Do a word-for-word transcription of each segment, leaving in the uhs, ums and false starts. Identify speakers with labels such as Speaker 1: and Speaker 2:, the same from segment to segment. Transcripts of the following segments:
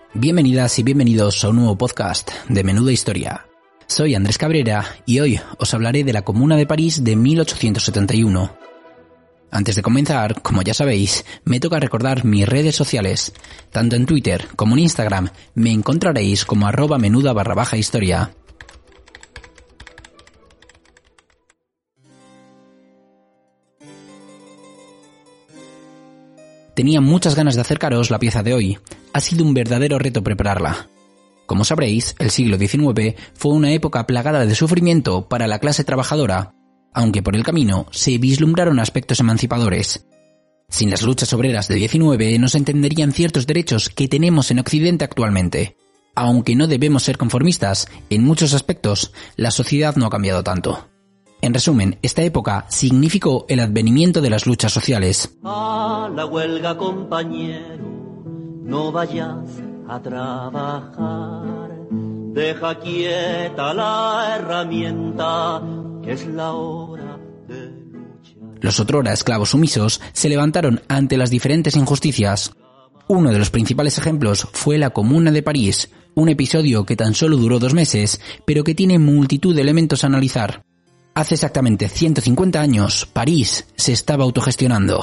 Speaker 1: Bienvenidas y bienvenidos a un nuevo podcast de Menuda Historia. Soy Andrés Cabrera y hoy os hablaré de la Comuna de París de mil ochocientos setenta y uno. Antes de comenzar, como ya sabéis, me toca recordar mis redes sociales. Tanto en Twitter como en Instagram me encontraréis como arroba menuda barra baja historia. Tenía muchas ganas de acercaros la pieza de hoy. Ha sido un verdadero reto prepararla. Como sabréis, el siglo diecinueve fue una época plagada de sufrimiento para la clase trabajadora, aunque por el camino se vislumbraron aspectos emancipadores. Sin las luchas obreras del diecinueve no se entenderían ciertos derechos que tenemos en Occidente actualmente. Aunque no debemos ser conformistas, en muchos aspectos, la sociedad no ha cambiado tanto. En resumen, esta época significó el advenimiento de las luchas sociales.
Speaker 2: A la huelga, compañero, no vayas a trabajar. Deja quieta la herramienta, que es la hora de luchar.
Speaker 1: Los otrora esclavos sumisos se levantaron ante las diferentes injusticias. Uno de los principales ejemplos fue la Comuna de París, un episodio que tan solo duró dos meses, pero que tiene multitud de elementos a analizar. Hace exactamente ciento cincuenta años, París se estaba autogestionando.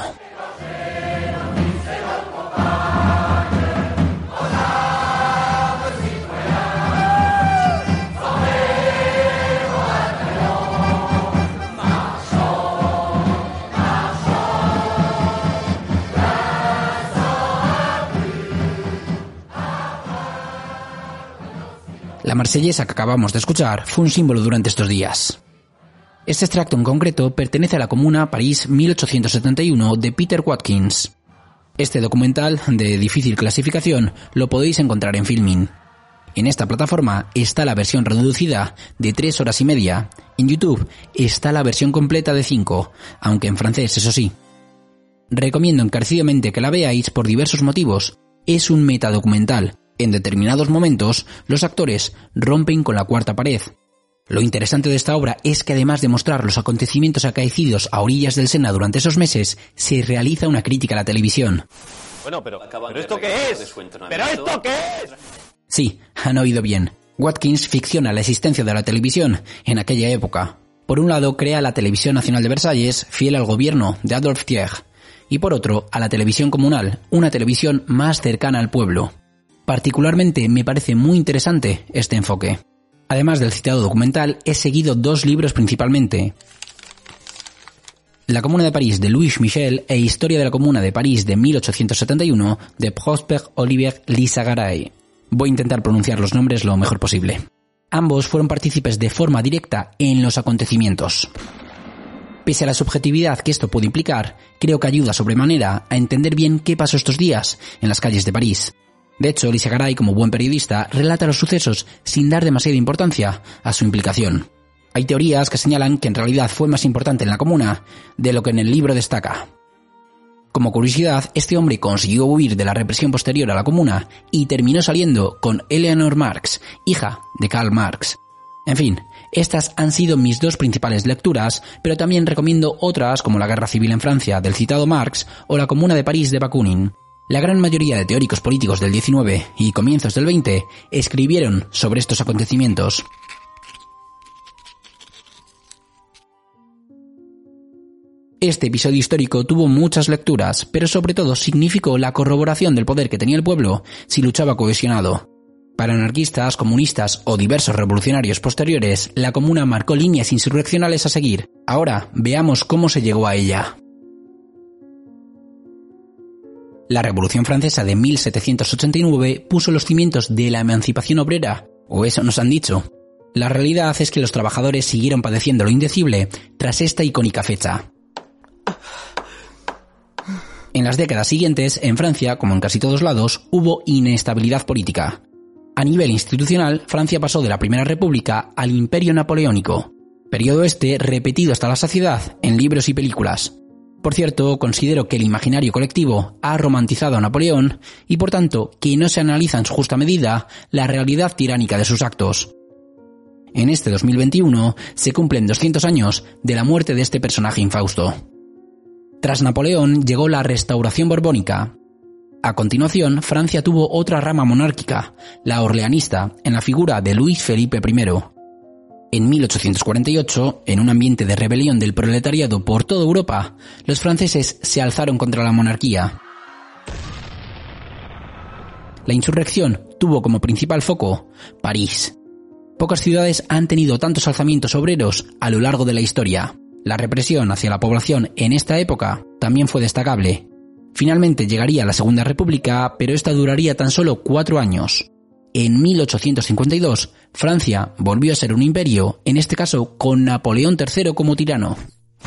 Speaker 1: La marsellesa que acabamos de escuchar fue un símbolo durante estos días. Este extracto en concreto pertenece a la Comuna París mil ochocientos setenta y uno de Peter Watkins. Este documental, de difícil clasificación, lo podéis encontrar en Filmin. En esta plataforma está la versión reducida de tres horas y media. En YouTube está la versión completa de cinco, aunque en francés, eso sí. Recomiendo encarecidamente que la veáis por diversos motivos. Es un metadocumental. En determinados momentos, los actores rompen con la cuarta pared. Lo interesante de esta obra es que, además de mostrar los acontecimientos acaecidos a orillas del Sena durante esos meses, se realiza una crítica a la televisión.
Speaker 3: Bueno, pero, ¿pero esto qué es? ¿Pero esto qué es?
Speaker 1: Sí, han oído bien. Watkins ficciona la existencia de la televisión en aquella época. Por un lado, crea la Televisión Nacional de Versalles, fiel al gobierno de Adolphe Thiers, y por otro, a la televisión comunal, una televisión más cercana al pueblo. Particularmente me parece muy interesante este enfoque. Además del citado documental, he seguido dos libros principalmente. La Comuna de París de Louis Michel e Historia de la Comuna de París de mil ochocientos setenta y uno de Prosper Olivier Lissagaray. Voy a intentar pronunciar los nombres lo mejor posible. Ambos fueron partícipes de forma directa en los acontecimientos. Pese a la subjetividad que esto puede implicar, creo que ayuda sobremanera a entender bien qué pasó estos días en las calles de París. De hecho, Lissagaray, como buen periodista, relata los sucesos sin dar demasiada importancia a su implicación. Hay teorías que señalan que en realidad fue más importante en la Comuna de lo que en el libro destaca. Como curiosidad, este hombre consiguió huir de la represión posterior a la Comuna y terminó saliendo con Eleanor Marx, hija de Karl Marx. En fin, estas han sido mis dos principales lecturas, pero también recomiendo otras como la Guerra Civil en Francia del citado Marx o la Comuna de París de Bakunin. La gran mayoría de teóricos políticos del diecinueve y comienzos del veinte escribieron sobre estos acontecimientos. Este episodio histórico tuvo muchas lecturas, pero sobre todo significó la corroboración del poder que tenía el pueblo si luchaba cohesionado. Para anarquistas, comunistas o diversos revolucionarios posteriores, la Comuna marcó líneas insurreccionales a seguir. Ahora, veamos cómo se llegó a ella. La Revolución Francesa de mil setecientos ochenta y nueve puso los cimientos de la emancipación obrera, o eso nos han dicho. La realidad es que los trabajadores siguieron padeciendo lo indecible tras esta icónica fecha. En las décadas siguientes, en Francia, como en casi todos lados, hubo inestabilidad política. A nivel institucional, Francia pasó de la Primera República al Imperio Napoleónico, periodo este repetido hasta la saciedad en libros y películas. Por cierto, considero que el imaginario colectivo ha romantizado a Napoleón y, por tanto, que no se analiza en su justa medida la realidad tiránica de sus actos. En este dos mil veintiuno se cumplen doscientos años de la muerte de este personaje infausto. Tras Napoleón llegó la Restauración Borbónica. A continuación, Francia tuvo otra rama monárquica, la orleanista, en la figura de Luis Felipe primero. En mil ochocientos cuarenta y ocho, en un ambiente de rebelión del proletariado por toda Europa, los franceses se alzaron contra la monarquía. La insurrección tuvo como principal foco París. Pocas ciudades han tenido tantos alzamientos obreros a lo largo de la historia. La represión hacia la población en esta época también fue destacable. Finalmente llegaría la Segunda República, pero esta duraría tan solo cuatro años. En mil ochocientos cincuenta y dos, Francia volvió a ser un imperio, en este caso con Napoleón tercero como tirano.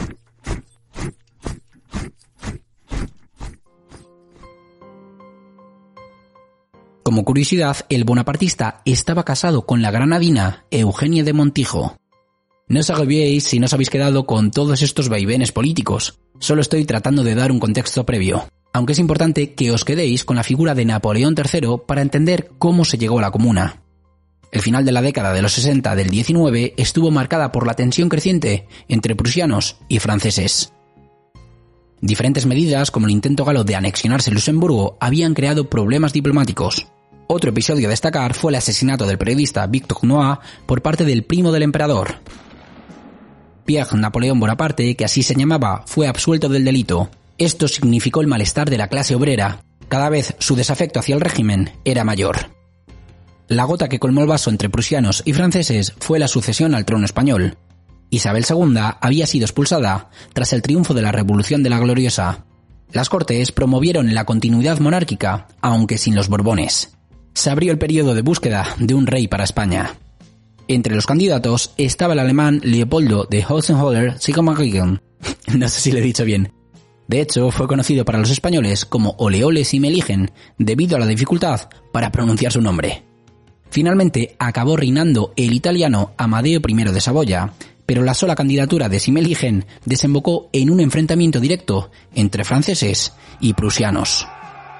Speaker 1: Como curiosidad, el bonapartista estaba casado con la granadina Eugenia de Montijo. No os agobiéis si no os habéis quedado con todos estos vaivenes políticos, solo estoy tratando de dar un contexto previo, aunque es importante que os quedéis con la figura de Napoleón tercero para entender cómo se llegó a la Comuna. El final de la década de los sesenta del diecinueve estuvo marcada por la tensión creciente entre prusianos y franceses. Diferentes medidas, como el intento galo de anexionarse Luxemburgo, habían creado problemas diplomáticos. Otro episodio a destacar fue el asesinato del periodista Victor Noir por parte del primo del emperador. Pierre Napoleón Bonaparte, que así se llamaba, fue absuelto del delito. Esto significó el malestar de la clase obrera. Cada vez su desafecto hacia el régimen era mayor. La gota que colmó el vaso entre prusianos y franceses fue la sucesión al trono español. Isabel segunda había sido expulsada tras el triunfo de la Revolución de la Gloriosa. Las Cortes promovieron la continuidad monárquica, aunque sin los Borbones. Se abrió el periodo de búsqueda de un rey para España. Entre los candidatos estaba el alemán Leopoldo de Hohenzollern-Sigmaringen. No sé si lo he dicho bien. De hecho, fue conocido para los españoles como Oleole Simeligen, debido a la dificultad para pronunciar su nombre. Finalmente, acabó reinando el italiano Amadeo primero de Saboya, pero la sola candidatura de Simeligen desembocó en un enfrentamiento directo entre franceses y prusianos.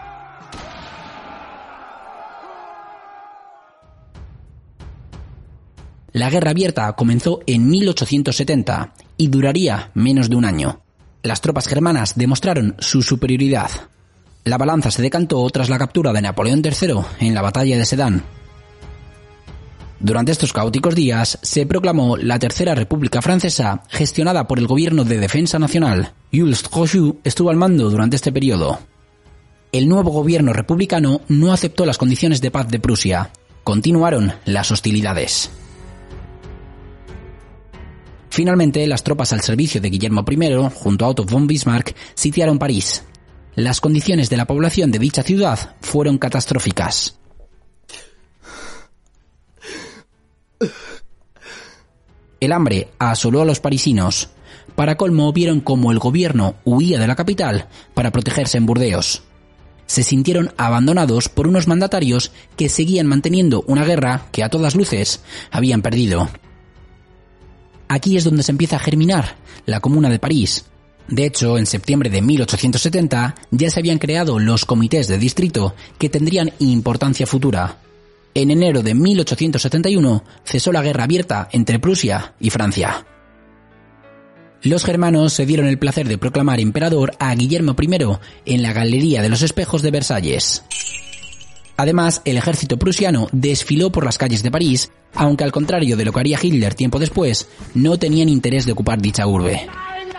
Speaker 1: La Guerra Abierta comenzó en mil ochocientos setenta y duraría menos de un año. Las tropas germanas demostraron su superioridad. La balanza se decantó tras la captura de Napoleón tercero en la batalla de Sedan. Durante estos caóticos días se proclamó la Tercera República Francesa, gestionada por el Gobierno de Defensa Nacional. Jules Trochu estuvo al mando durante este periodo. El nuevo gobierno republicano no aceptó las condiciones de paz de Prusia. Continuaron las hostilidades. Finalmente, las tropas al servicio de Guillermo primero, junto a Otto von Bismarck, sitiaron París. Las condiciones de la población de dicha ciudad fueron catastróficas. El hambre asoló a los parisinos. Para colmo, vieron cómo el gobierno huía de la capital para protegerse en Burdeos. Se sintieron abandonados por unos mandatarios que seguían manteniendo una guerra que a todas luces habían perdido. Aquí es donde se empieza a germinar la Comuna de París. De hecho, en septiembre de mil ochocientos setenta ya se habían creado los comités de distrito que tendrían importancia futura. En enero de mil ochocientos setenta y uno cesó la guerra abierta entre Prusia y Francia. Los germanos se dieron el placer de proclamar emperador a Guillermo primero en la Galería de los Espejos de Versalles. Además, el ejército prusiano desfiló por las calles de París, aunque al contrario de lo que haría Hitler tiempo después, no tenían interés de ocupar dicha urbe.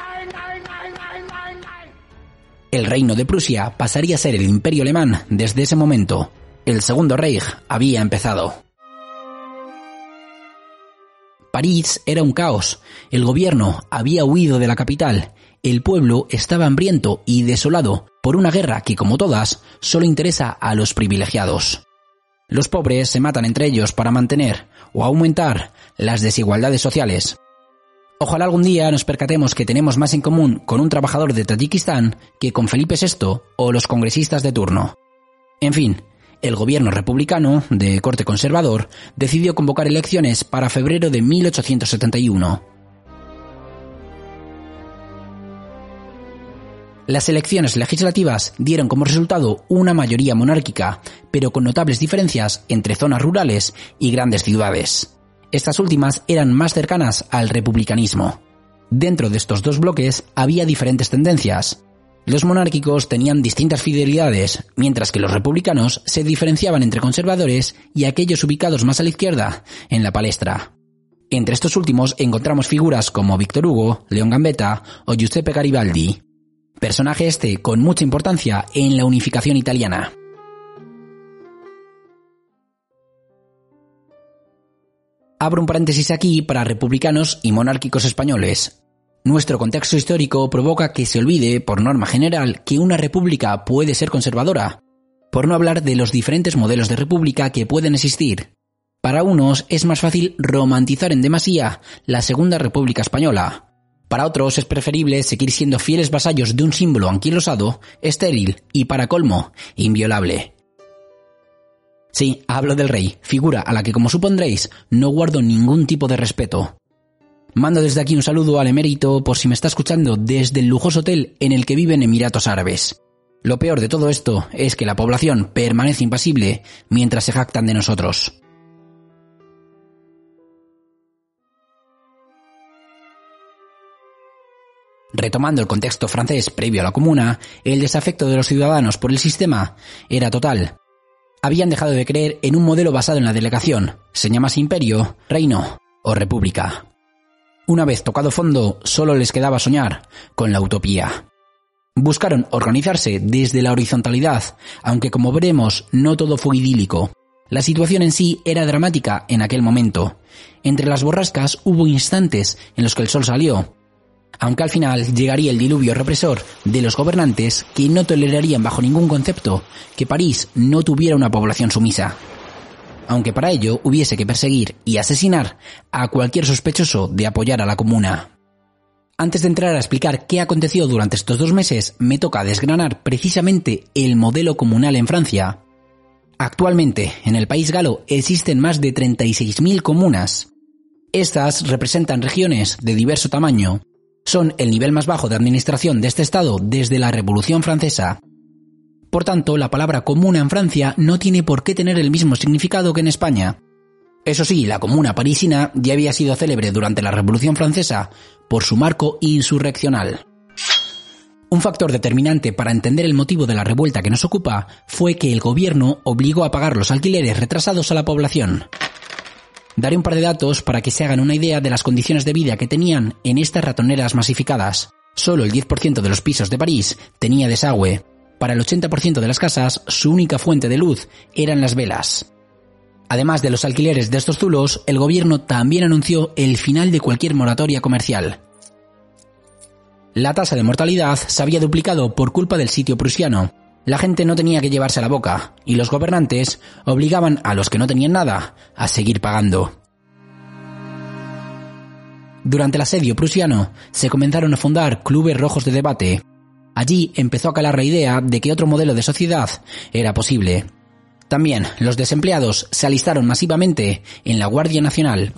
Speaker 1: El reino de Prusia pasaría a ser el imperio alemán desde ese momento. El Segundo Reich había empezado. París era un caos. El gobierno había huido de la capital. El pueblo estaba hambriento y desolado por una guerra que, como todas, solo interesa a los privilegiados. Los pobres se matan entre ellos para mantener o aumentar las desigualdades sociales. Ojalá algún día nos percatemos que tenemos más en común con un trabajador de Tayikistán que con Felipe sexto o los congresistas de turno. En fin, el gobierno republicano, de corte conservador, decidió convocar elecciones para febrero de mil ochocientos setenta y uno. Las elecciones legislativas dieron como resultado una mayoría monárquica, pero con notables diferencias entre zonas rurales y grandes ciudades. Estas últimas eran más cercanas al republicanismo. Dentro de estos dos bloques había diferentes tendencias. Los monárquicos tenían distintas fidelidades, mientras que los republicanos se diferenciaban entre conservadores y aquellos ubicados más a la izquierda, en la palestra. Entre estos últimos encontramos figuras como Víctor Hugo, León Gambetta o Giuseppe Garibaldi, personaje este con mucha importancia en la unificación italiana. Abro un paréntesis aquí para republicanos y monárquicos españoles. Nuestro contexto histórico provoca que se olvide, por norma general, que una república puede ser conservadora, por no hablar de los diferentes modelos de república que pueden existir. Para unos es más fácil romantizar en demasía la Segunda República Española. Para otros es preferible seguir siendo fieles vasallos de un símbolo anquilosado, estéril y, para colmo, inviolable. Sí, hablo del rey, figura a la que, como supondréis, no guardo ningún tipo de respeto. Mando desde aquí un saludo al emérito por si me está escuchando desde el lujoso hotel en el que vive en Emiratos Árabes. Lo peor de todo esto es que la población permanece impasible mientras se jactan de nosotros. Retomando el contexto francés previo a la Comuna, el desafecto de los ciudadanos por el sistema era total. Habían dejado de creer en un modelo basado en la delegación, se llamase imperio, reino o república. Una vez tocado fondo, solo les quedaba soñar con la utopía. Buscaron organizarse desde la horizontalidad, aunque como veremos, no todo fue idílico. La situación en sí era dramática en aquel momento. Entre las borrascas hubo instantes en los que el sol salió, aunque al final llegaría el diluvio represor de los gobernantes que no tolerarían bajo ningún concepto que París no tuviera una población sumisa, aunque para ello hubiese que perseguir y asesinar a cualquier sospechoso de apoyar a la Comuna. Antes de entrar a explicar qué aconteció durante estos dos meses, me toca desgranar precisamente el modelo comunal en Francia. Actualmente, en el país galo existen más de treinta y seis mil comunas. Estas representan regiones de diverso tamaño. Son el nivel más bajo de administración de este estado desde la Revolución Francesa. Por tanto, la palabra comuna en Francia no tiene por qué tener el mismo significado que en España. Eso sí, la comuna parisina ya había sido célebre durante la Revolución Francesa por su marco insurreccional. Un factor determinante para entender el motivo de la revuelta que nos ocupa fue que el gobierno obligó a pagar los alquileres retrasados a la población. Daré un par de datos para que se hagan una idea de las condiciones de vida que tenían en estas ratoneras masificadas. Solo el diez por ciento de los pisos de París tenía desagüe. Para el ochenta por ciento de las casas, su única fuente de luz eran las velas. Además de los alquileres de estos zulos, el gobierno también anunció el final de cualquier moratoria comercial. La tasa de mortalidad se había duplicado por culpa del sitio prusiano. La gente no tenía que llevarse a la boca, y los gobernantes obligaban a los que no tenían nada a seguir pagando. Durante el asedio prusiano, se comenzaron a fundar clubes rojos de debate. Allí empezó a calar la idea de que otro modelo de sociedad era posible. También los desempleados se alistaron masivamente en la Guardia Nacional.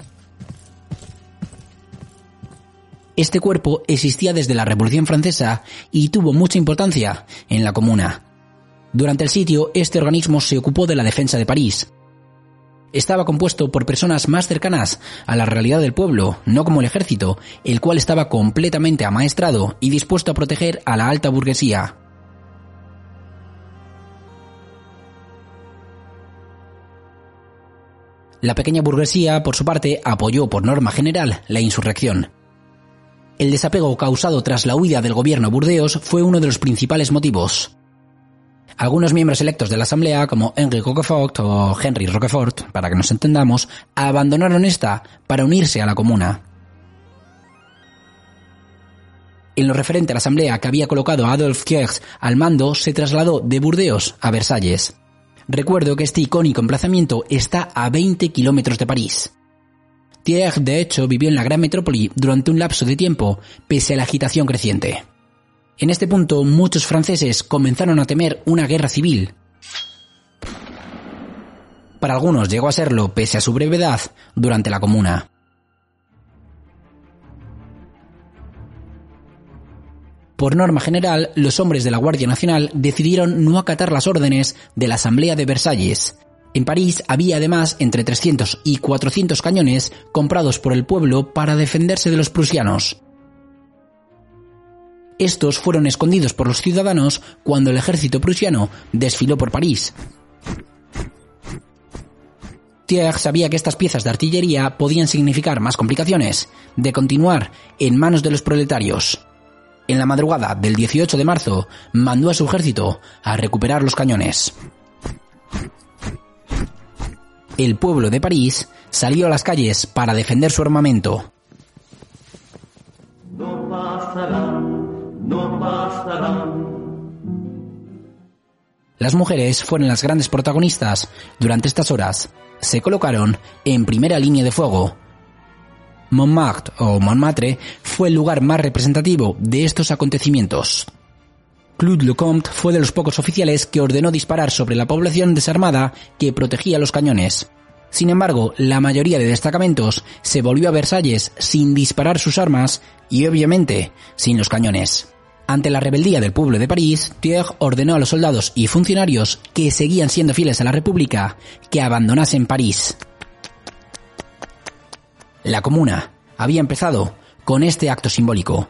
Speaker 1: Este cuerpo existía desde la Revolución Francesa y tuvo mucha importancia en la Comuna. Durante el sitio, este organismo se ocupó de la defensa de París. Estaba compuesto por personas más cercanas a la realidad del pueblo, no como el ejército, el cual estaba completamente amaestrado y dispuesto a proteger a la alta burguesía. La pequeña burguesía, por su parte, apoyó por norma general la insurrección. El desapego causado tras la huida del gobierno a Burdeos fue uno de los principales motivos. Algunos miembros electos de la Asamblea, como Henri Roquefort o Henry Roquefort, para que nos entendamos, abandonaron esta para unirse a la Comuna. En lo referente a la Asamblea que había colocado a Adolphe Thiers al mando, se trasladó de Burdeos a Versalles. Recuerdo que este icónico emplazamiento está a veinte kilómetros de París. Thiers, de hecho, vivió en la gran metrópoli durante un lapso de tiempo, pese a la agitación creciente. En este punto, muchos franceses comenzaron a temer una guerra civil. Para algunos llegó a serlo, pese a su brevedad, durante la Comuna. Por norma general, los hombres de la Guardia Nacional decidieron no acatar las órdenes de la Asamblea de Versalles. En París había además entre trescientos y cuatrocientos cañones comprados por el pueblo para defenderse de los prusianos. Estos fueron escondidos por los ciudadanos cuando el ejército prusiano desfiló por París. Thiers sabía que estas piezas de artillería podían significar más complicaciones, de continuar en manos de los proletarios. En la madrugada del dieciocho de marzo, mandó a su ejército a recuperar los cañones. El pueblo de París salió a las calles para defender su armamento.
Speaker 2: No pasará, no pasará.
Speaker 1: Las mujeres fueron las grandes protagonistas durante estas horas. Se colocaron en primera línea de fuego. Montmartre o Montmartre fue el lugar más representativo de estos acontecimientos. Claude Lecomte fue de los pocos oficiales que ordenó disparar sobre la población desarmada que protegía los cañones. Sin embargo, la mayoría de destacamentos se volvió a Versalles sin disparar sus armas y obviamente sin los cañones. Ante la rebeldía del pueblo de París, Thiers ordenó a los soldados y funcionarios que seguían siendo fieles a la República que abandonasen París. La Comuna había empezado con este acto simbólico.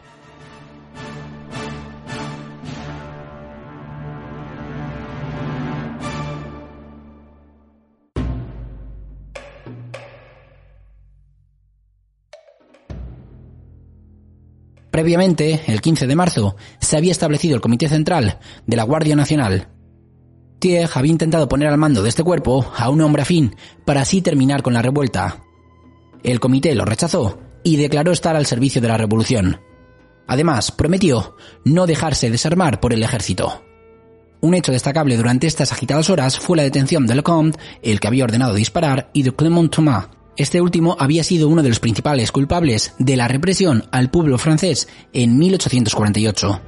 Speaker 1: Previamente, el quince de marzo, se había establecido el Comité Central de la Guardia Nacional. Thiers había intentado poner al mando de este cuerpo a un hombre afín para así terminar con la revuelta. El comité lo rechazó y declaró estar al servicio de la revolución. Además, prometió no dejarse desarmar por el ejército. Un hecho destacable durante estas agitadas horas fue la detención de Lecomte, el que había ordenado disparar, y de Clément Thomas. Este último había sido uno de los principales culpables de la represión al pueblo francés en mil ochocientos cuarenta y ocho.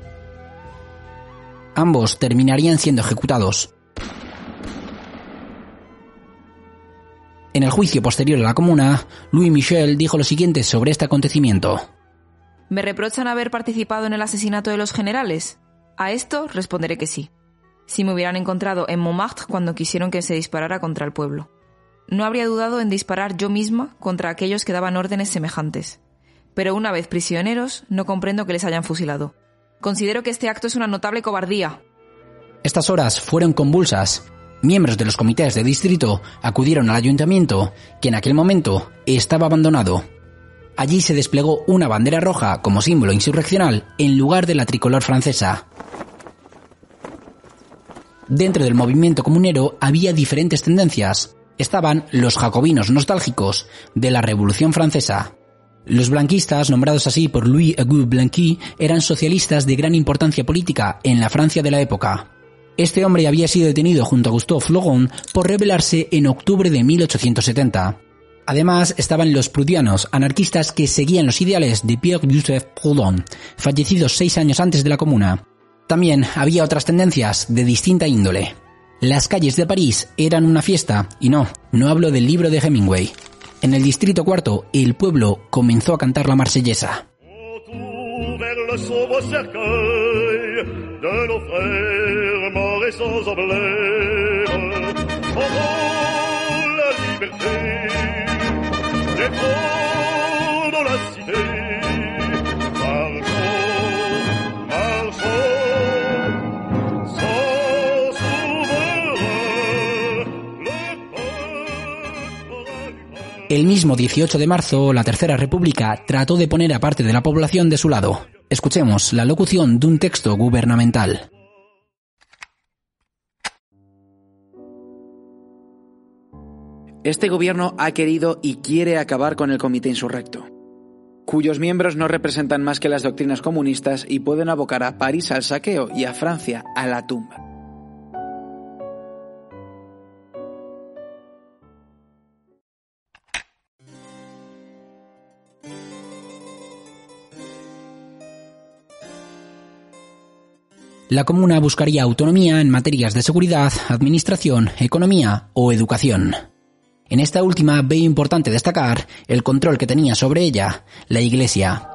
Speaker 1: Ambos terminarían siendo ejecutados. En el juicio posterior a la Comuna, Louis Michel dijo lo siguiente sobre este acontecimiento.
Speaker 4: ¿Me reprochan haber participado en el asesinato de los generales? A esto responderé que sí. Si me hubieran encontrado en Montmartre cuando quisieron que se disparara contra el pueblo. No habría dudado en disparar yo misma contra aquellos que daban órdenes semejantes. Pero una vez prisioneros, no comprendo que les hayan fusilado. Considero que este acto es una notable cobardía.
Speaker 1: Estas horas fueron convulsas. Miembros de los comités de distrito acudieron al ayuntamiento, que en aquel momento estaba abandonado. Allí se desplegó una bandera roja como símbolo insurreccional en lugar de la tricolor francesa. Dentro del movimiento comunero había diferentes tendencias. Estaban los jacobinos nostálgicos de la Revolución Francesa. Los blanquistas, nombrados así por Louis-Auguste Blanqui, eran socialistas de gran importancia política en la Francia de la época. Este hombre había sido detenido junto a Gustave Flourens por rebelarse en octubre de mil ochocientos setenta. Además, estaban los prudianos, anarquistas que seguían los ideales de Pierre-Joseph Proudhon, fallecido seis años antes de la Comuna. También había otras tendencias de distinta índole. Las calles de París eran una fiesta, y no, no hablo del libro de Hemingway. En el distrito cuarto, el pueblo comenzó a cantar la marsellesa. El mismo dieciocho de marzo, la Tercera República trató de poner a parte de la población de su lado. Escuchemos la locución de un texto gubernamental.
Speaker 5: Este gobierno ha querido y quiere acabar con el comité insurrecto, cuyos miembros no representan más que las doctrinas comunistas y pueden abocar a París al saqueo y a Francia a la tumba.
Speaker 1: La Comuna buscaría autonomía en materias de seguridad, administración, economía o educación. En esta última veo importante destacar el control que tenía sobre ella la Iglesia.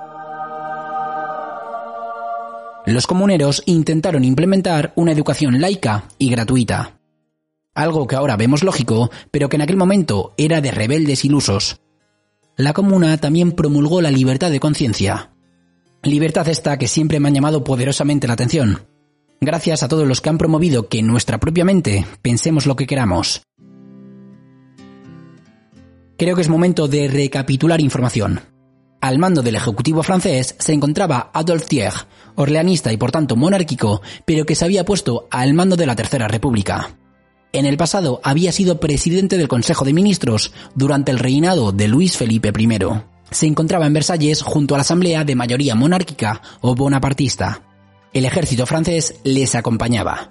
Speaker 1: Los comuneros intentaron implementar una educación laica y gratuita. Algo que ahora vemos lógico, pero que en aquel momento era de rebeldes ilusos. La Comuna también promulgó la libertad de conciencia. Libertad esta que siempre me ha llamado poderosamente la atención. Gracias a todos los que han promovido que en nuestra propia mente pensemos lo que queramos. Creo que es momento de recapitular información. Al mando del ejecutivo francés se encontraba Adolphe Thiers, orleanista y por tanto monárquico, pero que se había puesto al mando de la Tercera República. En el pasado había sido presidente del Consejo de Ministros durante el reinado de Luis Felipe primero. Se encontraba en Versalles junto a la asamblea de mayoría monárquica o bonapartista. El ejército francés les acompañaba.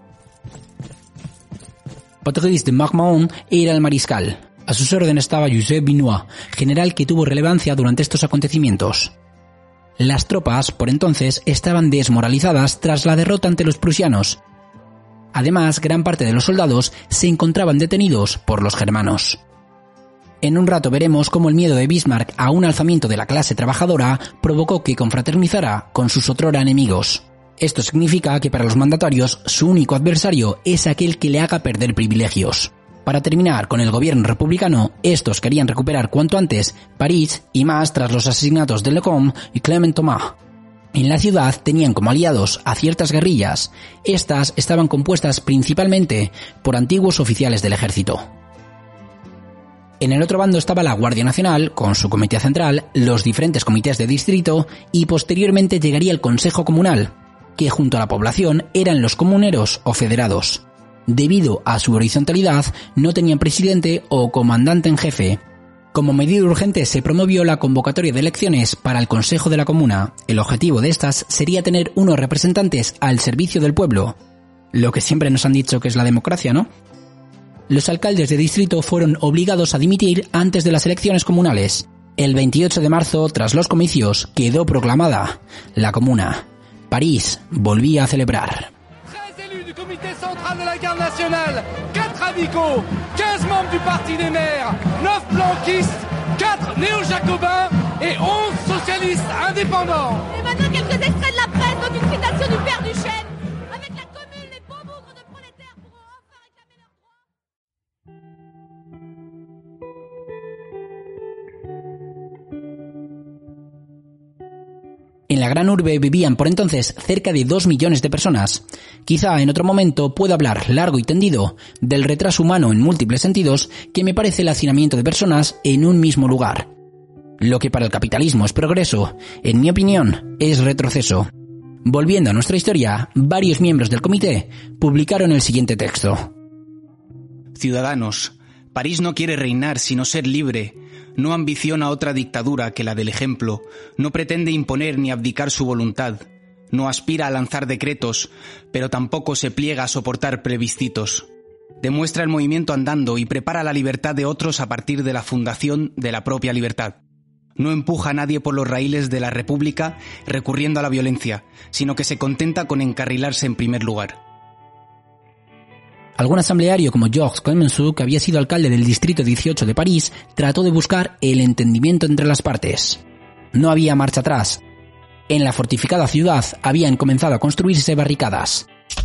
Speaker 1: Patrice de Marmont era el mariscal. A sus órdenes estaba Joseph Binois, general que tuvo relevancia durante estos acontecimientos. Las tropas, por entonces, estaban desmoralizadas tras la derrota ante los prusianos. Además, gran parte de los soldados se encontraban detenidos por los germanos. En un rato veremos cómo el miedo de Bismarck a un alzamiento de la clase trabajadora provocó que confraternizara con sus otrora enemigos. Esto significa que para los mandatarios su único adversario es aquel que le haga perder privilegios. Para terminar con el gobierno republicano, estos querían recuperar cuanto antes París y más tras los asesinatos de Lecomte y Clement Thomas. En la ciudad tenían como aliados a ciertas guerrillas. Estas estaban compuestas principalmente por antiguos oficiales del ejército. En el otro bando estaba la Guardia Nacional, con su comité central, los diferentes comités de distrito y posteriormente llegaría el Consejo Comunal, que junto a la población eran los comuneros o federados. Debido a su horizontalidad, no tenían presidente o comandante en jefe. Como medida urgente se promovió la convocatoria de elecciones para el Consejo de la Comuna. El objetivo de estas sería tener unos representantes al servicio del pueblo. Lo que siempre nos han dicho que es la democracia, ¿no? Los alcaldes de distrito fueron obligados a dimitir antes de las elecciones comunales. El veintiocho de marzo, tras los comicios, quedó proclamada la Comuna. París volvía a celebrar.
Speaker 6: Comité central de la garde nationale, quatre radicaux, quinze membres du Parti des maires, neuf blanquistes, quatre néo-jacobins et onze socialistes indépendants.
Speaker 7: Et maintenant quelques extraits de la presse, donc une citation du père Duchesne. Avec la commune, les beaux bougres de prolétaires pourront enfin réclamer leurs droits.
Speaker 1: En la gran urbe vivían por entonces cerca de dos millones de personas. Quizá en otro momento pueda hablar largo y tendido del retraso humano en múltiples sentidos que me parece el hacinamiento de personas en un mismo lugar. Lo que para el capitalismo es progreso, en mi opinión, es retroceso. Volviendo a nuestra historia, varios miembros del comité publicaron el siguiente texto.
Speaker 8: Ciudadanos, París no quiere reinar sino ser libre. No ambiciona otra dictadura que la del ejemplo, no pretende imponer ni abdicar su voluntad, no aspira a lanzar decretos, pero tampoco se pliega a soportar plebiscitos. Demuestra el movimiento andando y prepara la libertad de otros a partir de la fundación de la propia libertad. No empuja a nadie por los raíles de la República recurriendo a la violencia, sino que se contenta con encarrilarse en primer lugar.
Speaker 1: Algún asambleario como Georges Clemenceau, que había sido alcalde del distrito dieciocho de París, trató de buscar el entendimiento entre las partes. No había marcha atrás. En la fortificada ciudad habían comenzado a construirse barricadas.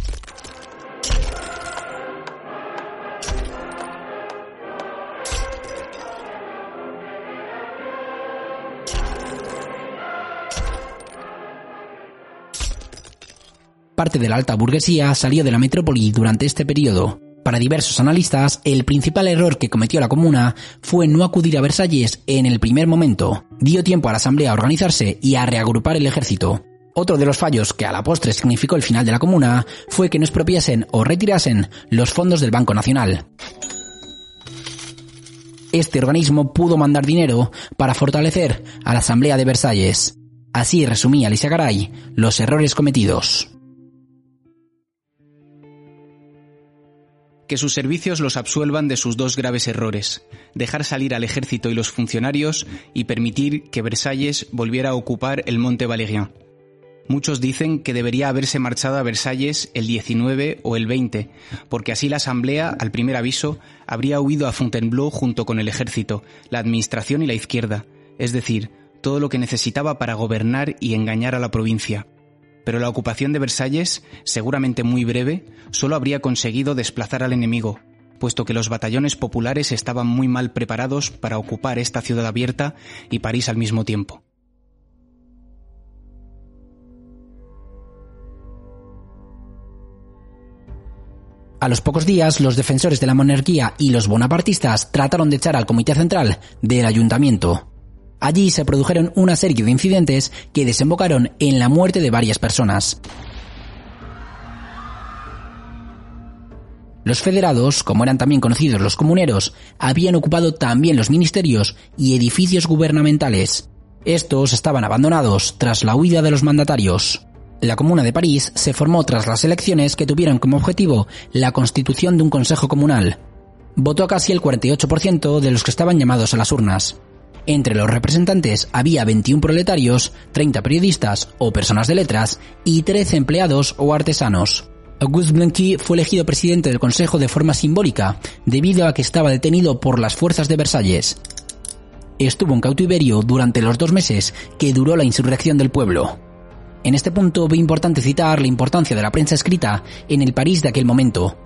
Speaker 1: Parte de la alta burguesía salió de la metrópoli durante este periodo. Para diversos analistas, el principal error que cometió la Comuna fue no acudir a Versalles en el primer momento. Dio tiempo a la asamblea a organizarse y a reagrupar el ejército. Otro de los fallos que a la postre significó el final de la Comuna fue que no expropiasen o retirasen los fondos del Banco Nacional. Este organismo pudo mandar dinero para fortalecer a la asamblea de Versalles. Así resumía Lisa Garay los errores cometidos.
Speaker 8: Que sus servicios los absuelvan de sus dos graves errores, dejar salir al ejército y los funcionarios y permitir que Versalles volviera a ocupar el monte Valérien. Muchos dicen que debería haberse marchado a Versalles el diecinueve o el veinte, porque así la asamblea, al primer aviso, habría huido a Fontainebleau junto con el ejército, la administración y la izquierda, es decir, todo lo que necesitaba para gobernar y engañar a la provincia. Pero la ocupación de Versalles, seguramente muy breve, solo habría conseguido desplazar al enemigo, puesto que los batallones populares estaban muy mal preparados para ocupar esta ciudad abierta y París al mismo tiempo.
Speaker 1: A los pocos días, los defensores de la monarquía y los bonapartistas trataron de echar al Comité Central del Ayuntamiento. Allí se produjeron una serie de incidentes que desembocaron en la muerte de varias personas. Los federados, como eran también conocidos los comuneros, habían ocupado también los ministerios y edificios gubernamentales. Estos estaban abandonados tras la huida de los mandatarios. La Comuna de París se formó tras las elecciones que tuvieron como objetivo la constitución de un consejo comunal. Votó casi el cuarenta y ocho por ciento de los que estaban llamados a las urnas. Entre los representantes había veintiún proletarios, treinta periodistas o personas de letras y trece empleados o artesanos. Auguste Blanqui fue elegido presidente del consejo de forma simbólica, debido a que estaba detenido por las fuerzas de Versalles. Estuvo en cautiverio durante los dos meses que duró la insurrección del pueblo. En este punto ve importante citar la importancia de la prensa escrita en el París de aquel momento.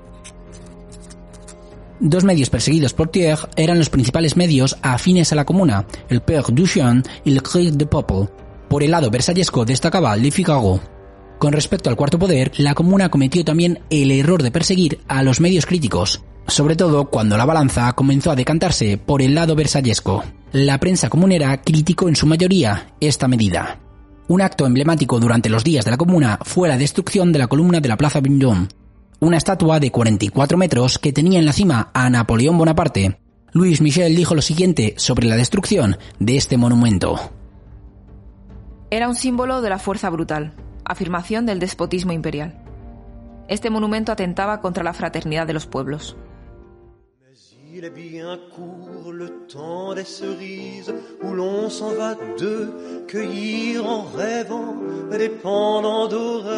Speaker 1: Dos medios perseguidos por Thiers eran los principales medios afines a la Comuna, el Père Duchesne y le Cri du Peuple. Por el lado versallesco destacaba Le Figaro. Con respecto al cuarto poder, la Comuna cometió también el error de perseguir a los medios críticos, sobre todo cuando la balanza comenzó a decantarse por el lado versallesco. La prensa comunera criticó en su mayoría esta medida. Un acto emblemático durante los días de la Comuna fue la destrucción de la columna de la Plaza Vendôme, una estatua de cuarenta y cuatro metros que tenía en la cima a Napoleón Bonaparte. Louis Michel dijo lo siguiente sobre la destrucción de este monumento.
Speaker 4: Era un símbolo de la fuerza brutal, afirmación del despotismo imperial. Este monumento atentaba contra la fraternidad de los pueblos.
Speaker 9: Il est bien court le temps des cerises où l'on s'en va deux cueillir en rêvant des pendants d'oreilles,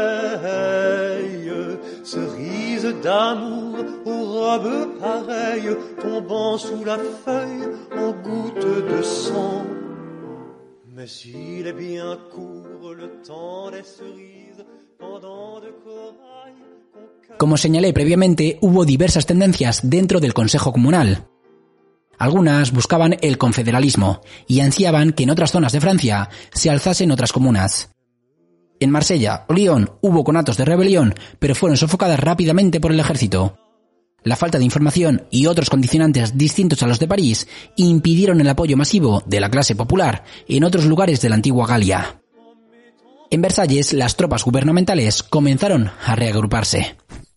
Speaker 9: cerises d'amour aux robes pareilles tombant sous la feuille en gouttes de sang. Mais il est bien court le temps des cerises pendant de corail.
Speaker 1: Como señalé previamente, hubo diversas tendencias dentro del Consejo Comunal. Algunas buscaban el confederalismo y ansiaban que en otras zonas de Francia se alzasen otras comunas. En Marsella o Lyon hubo conatos de rebelión, pero fueron sofocadas rápidamente por el ejército. La falta de información y otros condicionantes distintos a los de París impidieron el apoyo masivo de la clase popular en otros lugares de la antigua Galia. En Versalles, las tropas gubernamentales comenzaron a reagruparse.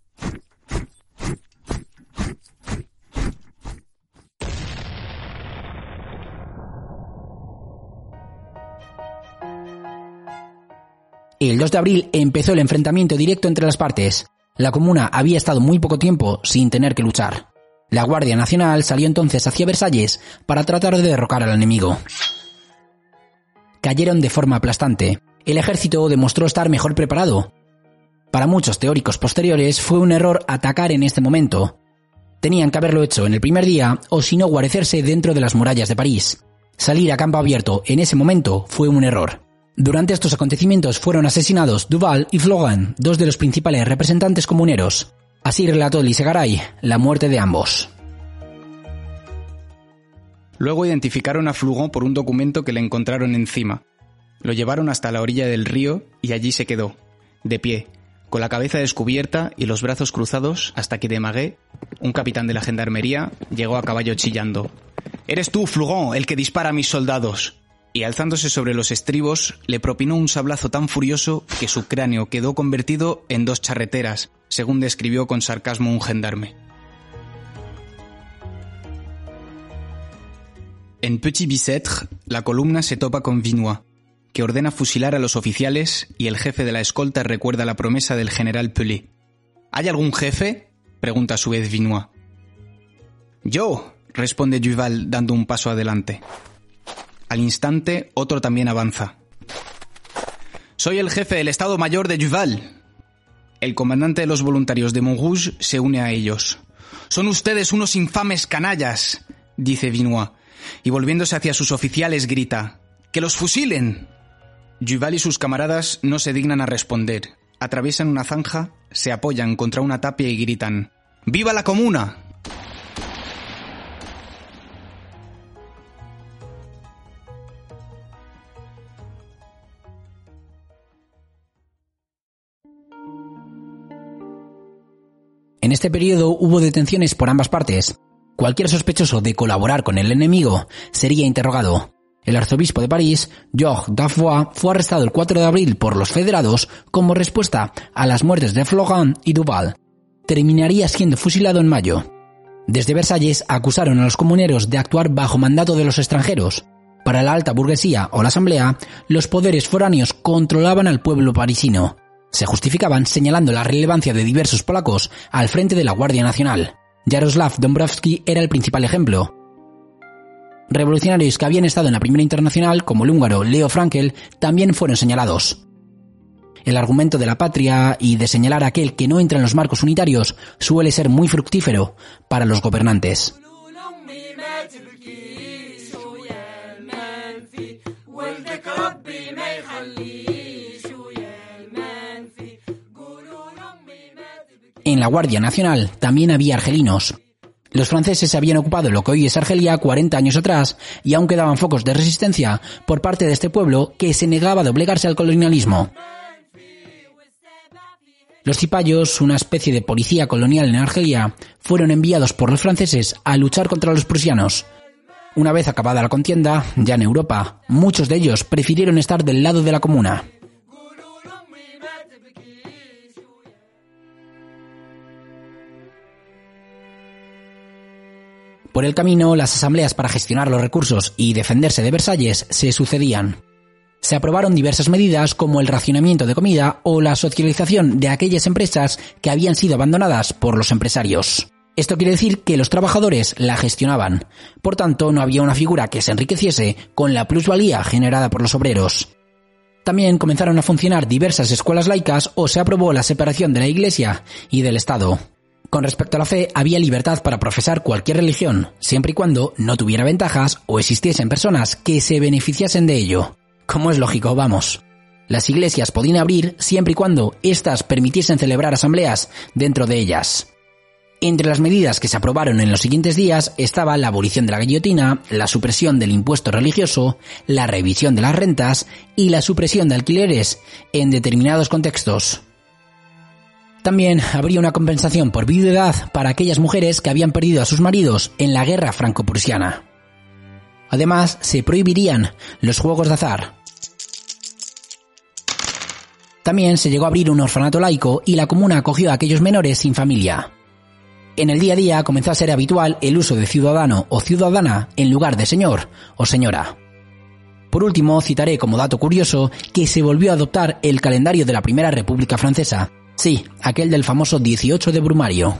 Speaker 1: El dos de abril empezó el enfrentamiento directo entre las partes. La Comuna había estado muy poco tiempo sin tener que luchar. La Guardia Nacional salió entonces hacia Versalles para tratar de derrocar al enemigo. Cayeron de forma aplastante. El ejército demostró estar mejor preparado. Para muchos teóricos posteriores fue un error atacar en este momento. Tenían que haberlo hecho en el primer día o si no guarecerse dentro de las murallas de París. Salir a campo abierto en ese momento fue un error. Durante estos acontecimientos fueron asesinados Duval y Florent, dos de los principales representantes comuneros. Así relató Lisegaray la muerte de ambos.
Speaker 8: Luego identificaron a Florent por un documento que le encontraron encima. Lo llevaron hasta la orilla del río y allí se quedó, de pie, con la cabeza descubierta y los brazos cruzados hasta que Desmarais, un capitán de la gendarmería, llegó a caballo chillando. «¡Eres tú, Florent, el que dispara a mis soldados!» Y alzándose sobre los estribos, le propinó un sablazo tan furioso que su cráneo quedó convertido en dos charreteras, según describió con sarcasmo un gendarme. En Petit Bicêtre, la columna se topa con Vinoy, que ordena fusilar a los oficiales y el jefe de la escolta recuerda la promesa del general Pelé. ¿Hay algún jefe?, pregunta a su vez Vinoy. «Yo», responde Duval dando un paso adelante. Al instante, otro también avanza. «Soy el jefe del Estado Mayor de Duval». El comandante de los voluntarios de Montrouge se une a ellos. «Son ustedes unos infames canallas», dice Vinoy, y volviéndose hacia sus oficiales grita: «¡Que los fusilen!». Duval y sus camaradas no se dignan a responder. Atraviesan una zanja, se apoyan contra una tapia y gritan: «¡Viva la Comuna!».
Speaker 1: En este periodo hubo detenciones por ambas partes. Cualquier sospechoso de colaborar con el enemigo sería interrogado. El arzobispo de París, Georges Davois, fue arrestado el cuatro de abril por los federados como respuesta a las muertes de Florent y Duval. Terminaría siendo fusilado en mayo. Desde Versalles acusaron a los comuneros de actuar bajo mandato de los extranjeros. Para la alta burguesía o la asamblea, los poderes foráneos controlaban al pueblo parisino. Se justificaban señalando la relevancia de diversos polacos al frente de la Guardia Nacional. Jaroslav Dąbrowski era el principal ejemplo. Revolucionarios que habían estado en la Primera Internacional, como el húngaro Leo Frankel, también fueron señalados. El argumento de la patria y de señalar a aquel que no entra en los marcos unitarios suele ser muy fructífero para los gobernantes. En la Guardia Nacional también había argelinos. Los franceses habían ocupado lo que hoy es Argelia cuarenta años atrás y aún quedaban focos de resistencia por parte de este pueblo que se negaba a doblegarse al colonialismo. Los cipayos, una especie de policía colonial en Argelia, fueron enviados por los franceses a luchar contra los prusianos. Una vez acabada la contienda, ya en Europa, muchos de ellos prefirieron estar del lado de la Comuna. Por el camino, las asambleas para gestionar los recursos y defenderse de Versalles se sucedían. Se aprobaron diversas medidas como el racionamiento de comida o la socialización de aquellas empresas que habían sido abandonadas por los empresarios. Esto quiere decir que los trabajadores la gestionaban. Por tanto, no había una figura que se enriqueciese con la plusvalía generada por los obreros. También comenzaron a funcionar diversas escuelas laicas o se aprobó la separación de la Iglesia y del Estado. Con respecto a la fe, había libertad para profesar cualquier religión, siempre y cuando no tuviera ventajas o existiesen personas que se beneficiasen de ello. Como es lógico, vamos. Las iglesias podían abrir siempre y cuando éstas permitiesen celebrar asambleas dentro de ellas. Entre las medidas que se aprobaron en los siguientes días estaba la abolición de la guillotina, la supresión del impuesto religioso, la revisión de las rentas y la supresión de alquileres en determinados contextos. También habría una compensación por viudedad para aquellas mujeres que habían perdido a sus maridos en la guerra franco-prusiana. Además, se prohibirían los juegos de azar. También se llegó a abrir un orfanato laico y la comuna acogió a aquellos menores sin familia. En el día a día comenzó a ser habitual el uso de ciudadano o ciudadana en lugar de señor o señora. Por último, citaré como dato curioso que se volvió a adoptar el calendario de la Primera República Francesa. Sí, aquel del famoso dieciocho de Brumario.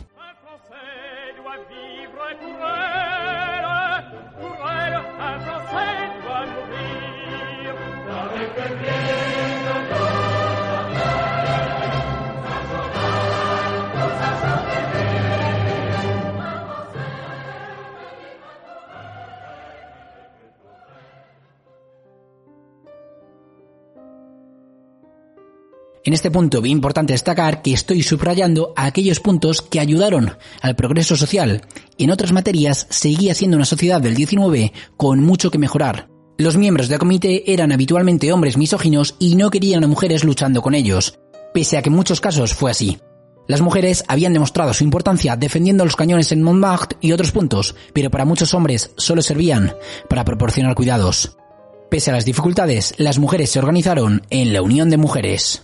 Speaker 1: En este punto es importante destacar que estoy subrayando aquellos puntos que ayudaron al progreso social. En otras materias seguía siendo una sociedad del diecinueve con mucho que mejorar. Los miembros del comité eran habitualmente hombres misóginos y no querían a mujeres luchando con ellos, pese a que en muchos casos fue así. Las mujeres habían demostrado su importancia defendiendo los cañones en Montmartre y otros puntos, pero para muchos hombres solo servían para proporcionar cuidados. Pese a las dificultades, las mujeres se organizaron en la Unión de Mujeres.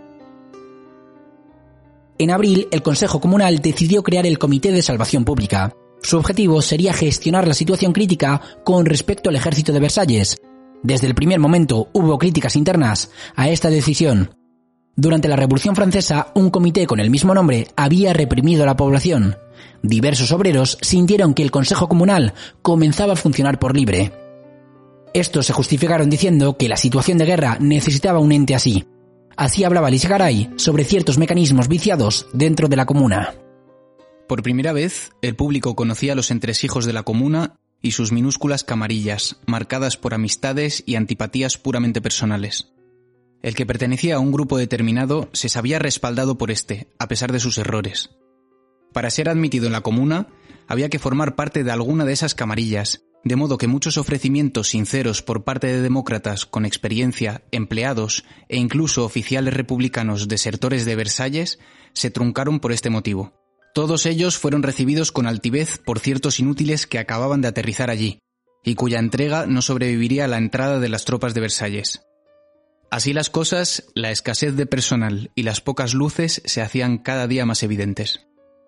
Speaker 1: En abril, el Consejo Comunal decidió crear el Comité de Salvación Pública. Su objetivo sería gestionar la situación crítica con respecto al ejército de Versalles. Desde el primer momento hubo críticas internas a esta decisión. Durante la Revolución Francesa, un comité con el mismo nombre había reprimido a la población. Diversos obreros sintieron que el Consejo Comunal comenzaba a funcionar por libre. Estos se justificaron diciendo que la situación de guerra necesitaba un ente así. Así hablaba Lissagaray sobre ciertos mecanismos viciados dentro de la comuna.
Speaker 8: Por primera vez, el público conocía a los entresijos de la comuna y sus minúsculas camarillas, marcadas por amistades y antipatías puramente personales. El que pertenecía a un grupo determinado se sabía respaldado por este, a pesar de sus errores. Para ser admitido en la comuna, había que formar parte de alguna de esas camarillas, de modo que muchos ofrecimientos sinceros por parte de demócratas con experiencia, empleados e incluso oficiales republicanos desertores de Versalles se truncaron por este motivo. Todos ellos fueron recibidos con altivez por ciertos inútiles que acababan de aterrizar allí, y cuya entrega no sobreviviría a la entrada de las tropas de Versalles. Así las cosas, la escasez de personal y las pocas luces se hacían cada día más evidentes.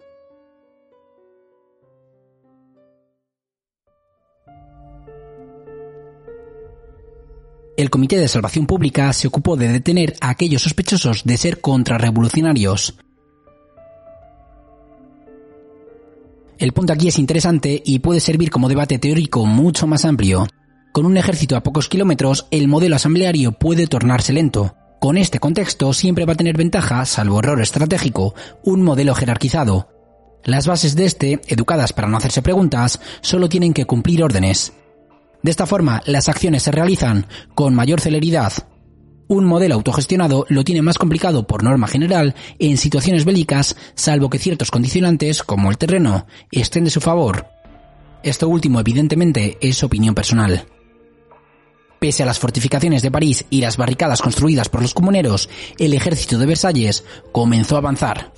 Speaker 1: El Comité de Salvación Pública se ocupó de detener a aquellos sospechosos de ser contrarrevolucionarios. El punto aquí es interesante y puede servir como debate teórico mucho más amplio. Con un ejército a pocos kilómetros, el modelo asambleario puede tornarse lento. Con este contexto siempre va a tener ventaja, salvo error estratégico, un modelo jerarquizado. Las bases de este, educadas para no hacerse preguntas, solo tienen que cumplir órdenes. De esta forma, las acciones se realizan con mayor celeridad. Un modelo autogestionado lo tiene más complicado por norma general en situaciones bélicas, salvo que ciertos condicionantes, como el terreno, estén de su favor. Esto último, evidentemente, es opinión personal. Pese a las fortificaciones de París y las barricadas construidas por los comuneros, el ejército de Versalles comenzó a avanzar.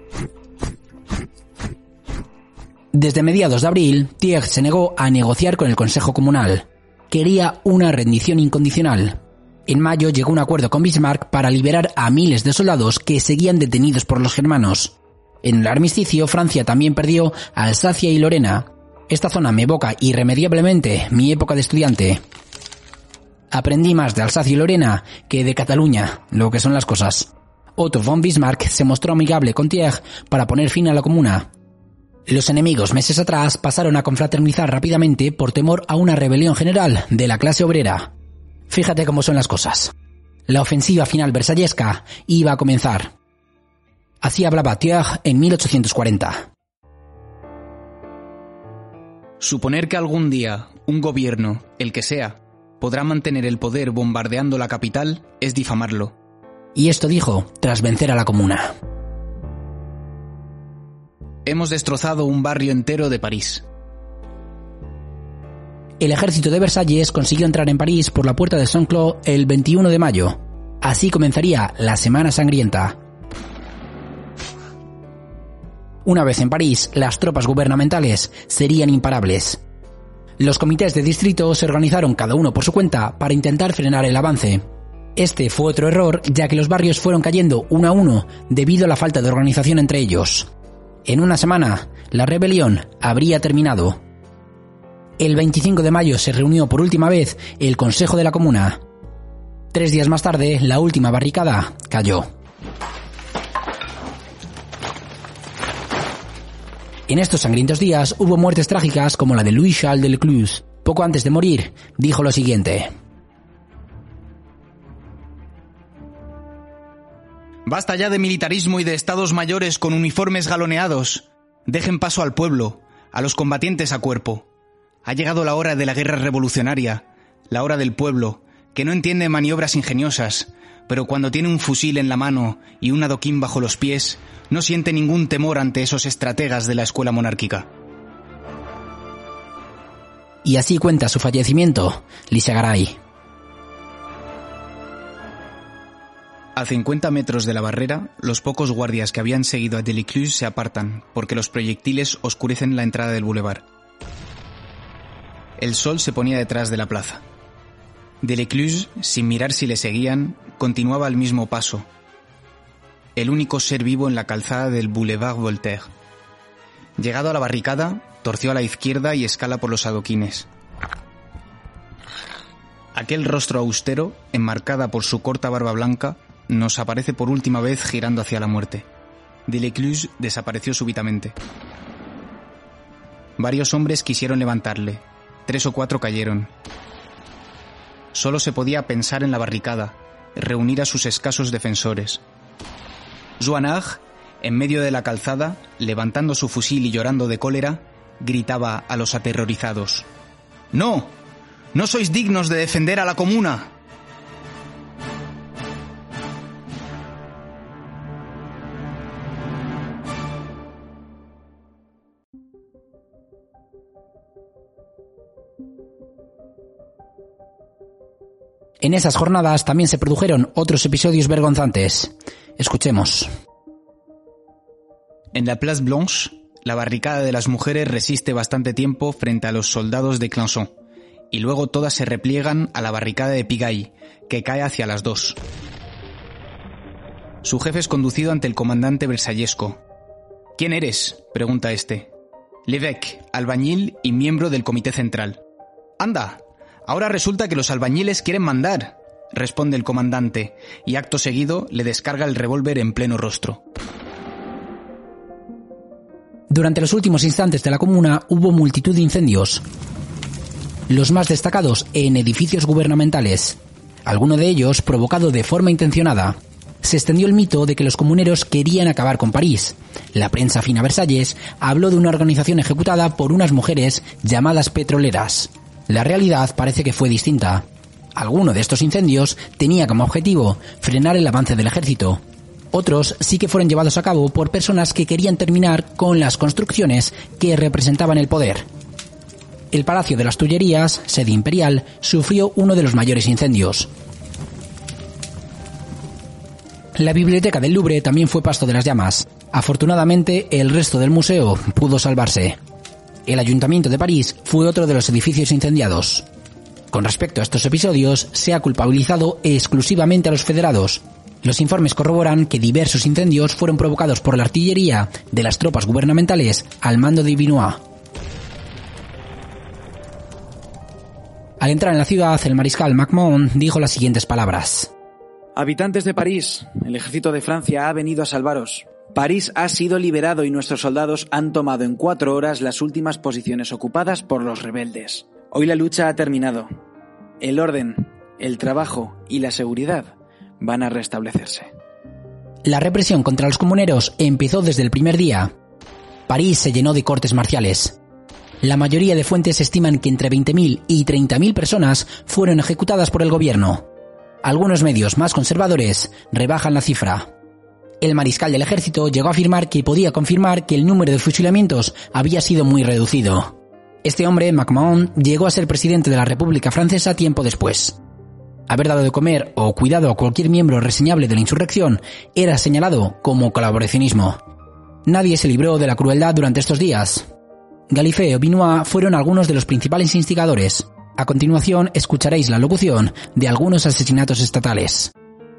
Speaker 1: Desde mediados de abril, Thiers se negó a negociar con el Consejo Comunal. Quería una rendición incondicional. En mayo llegó un acuerdo con Bismarck para liberar a miles de soldados que seguían detenidos por los germanos. En el armisticio, Francia también perdió Alsacia y Lorena. Esta zona me evoca irremediablemente mi época de estudiante. Aprendí más de Alsacia y Lorena que de Cataluña, lo que son las cosas. Otto von Bismarck se mostró amigable con Thiers para poner fin a la comuna. Los enemigos meses atrás pasaron a confraternizar rápidamente por temor a una rebelión general de la clase obrera. Fíjate cómo son las cosas. La ofensiva final versallesca iba a comenzar. Así hablaba Thiers en mil ochocientos cuarenta.
Speaker 8: Suponer que algún día un gobierno, el que sea, podrá mantener el poder bombardeando la capital es difamarlo.
Speaker 1: Y esto dijo tras vencer a la comuna.
Speaker 8: Hemos destrozado un barrio entero de París.
Speaker 1: El ejército de Versalles consiguió entrar en París por la puerta de Saint-Cloud el veintiuno de mayo. Así comenzaría la Semana Sangrienta. Una vez en París, las tropas gubernamentales serían imparables. Los comités de distrito se organizaron cada uno por su cuenta para intentar frenar el avance. Este fue otro error, ya que los barrios fueron cayendo uno a uno debido a la falta de organización entre ellos. En una semana, la rebelión habría terminado. El veinticinco de mayo se reunió por última vez el Consejo de la Comuna. Tres días más tarde, la última barricada cayó. En estos sangrientos días hubo muertes trágicas como la de Louis Charles de Lecluse. Poco antes de morir, dijo lo siguiente:
Speaker 8: Basta ya de militarismo y de estados mayores con uniformes galoneados. Dejen paso al pueblo, a los combatientes a cuerpo. Ha llegado la hora de la guerra revolucionaria, la hora del pueblo, que no entiende maniobras ingeniosas, pero cuando tiene un fusil en la mano y un adoquín bajo los pies, no siente ningún temor ante esos estrategas de la escuela monárquica.
Speaker 1: Y así cuenta su fallecimiento, Lissagaray.
Speaker 8: A cincuenta metros de la barrera, los pocos guardias que habían seguido a Delecluse se apartan, porque los proyectiles oscurecen la entrada del bulevar. El sol se ponía detrás de la plaza. Delecluse, sin mirar si le seguían, continuaba al mismo paso, el único ser vivo en la calzada del Boulevard Voltaire. Llegado a la barricada, torció a la izquierda y escala por los adoquines. Aquel rostro austero, enmarcada por su corta barba blanca, nos aparece por última vez girando hacia la muerte. Delecluse desapareció súbitamente. Varios hombres quisieron levantarle. Tres o cuatro cayeron. Solo se podía pensar en la barricada, reunir a sus escasos defensores. Jouanard, en medio de la calzada, levantando su fusil y llorando de cólera, gritaba a los aterrorizados: ¡No! ¡No sois dignos de defender a la comuna!
Speaker 1: En esas jornadas también se produjeron otros episodios vergonzantes. Escuchemos.
Speaker 8: En la Place Blanche, la barricada de las mujeres resiste bastante tiempo frente a los soldados de Clenchon, y luego todas se repliegan a la barricada de Pigalle, que cae hacia las dos. Su jefe es conducido ante el comandante versallesco. ¿Quién eres?, pregunta este. L'évêque, albañil y miembro del comité central. ¡Anda! Ahora resulta que los albañiles quieren mandar, responde el comandante, y acto seguido le descarga el revólver en pleno rostro.
Speaker 1: Durante los últimos instantes de la comuna hubo multitud de incendios, los más destacados en edificios gubernamentales, alguno de ellos provocado de forma intencionada. Se extendió el mito de que los comuneros querían acabar con París. La prensa afín a Versalles habló de una organización ejecutada por unas mujeres llamadas petroleras. La realidad parece que fue distinta. Alguno de estos incendios tenía como objetivo frenar el avance del ejército. Otros sí que fueron llevados a cabo por personas que querían terminar con las construcciones que representaban el poder. El Palacio de las Tullerías, sede imperial, sufrió uno de los mayores incendios. La biblioteca del Louvre también fue pasto de las llamas. Afortunadamente, el resto del museo pudo salvarse. El Ayuntamiento de París fue otro de los edificios incendiados. Con respecto a estos episodios, se ha culpabilizado exclusivamente a los federados. Los informes corroboran que diversos incendios fueron provocados por la artillería de las tropas gubernamentales al mando de Vinoy. Al entrar en la ciudad, el mariscal MacMahon dijo las siguientes palabras.
Speaker 5: Habitantes de París, el ejército de Francia ha venido a salvaros. París ha sido liberado y nuestros soldados han tomado en cuatro horas las últimas posiciones ocupadas por los rebeldes. Hoy la lucha ha terminado. El orden, el trabajo y la seguridad van a restablecerse.
Speaker 1: La represión contra los comuneros empezó desde el primer día. París se llenó de cortes marciales. La mayoría de fuentes estiman que entre veinte mil y treinta mil personas fueron ejecutadas por el gobierno. Algunos medios más conservadores rebajan la cifra. El mariscal del ejército llegó a afirmar que podía confirmar que el número de fusilamientos había sido muy reducido. Este hombre, MacMahon, llegó a ser presidente de la República Francesa tiempo después. Haber dado de comer o cuidado a cualquier miembro reseñable de la insurrección era señalado como colaboracionismo. Nadie se libró de la crueldad durante estos días. Gallifet o Vinoy fueron algunos de los principales instigadores. A continuación escucharéis la locución de algunos asesinatos estatales.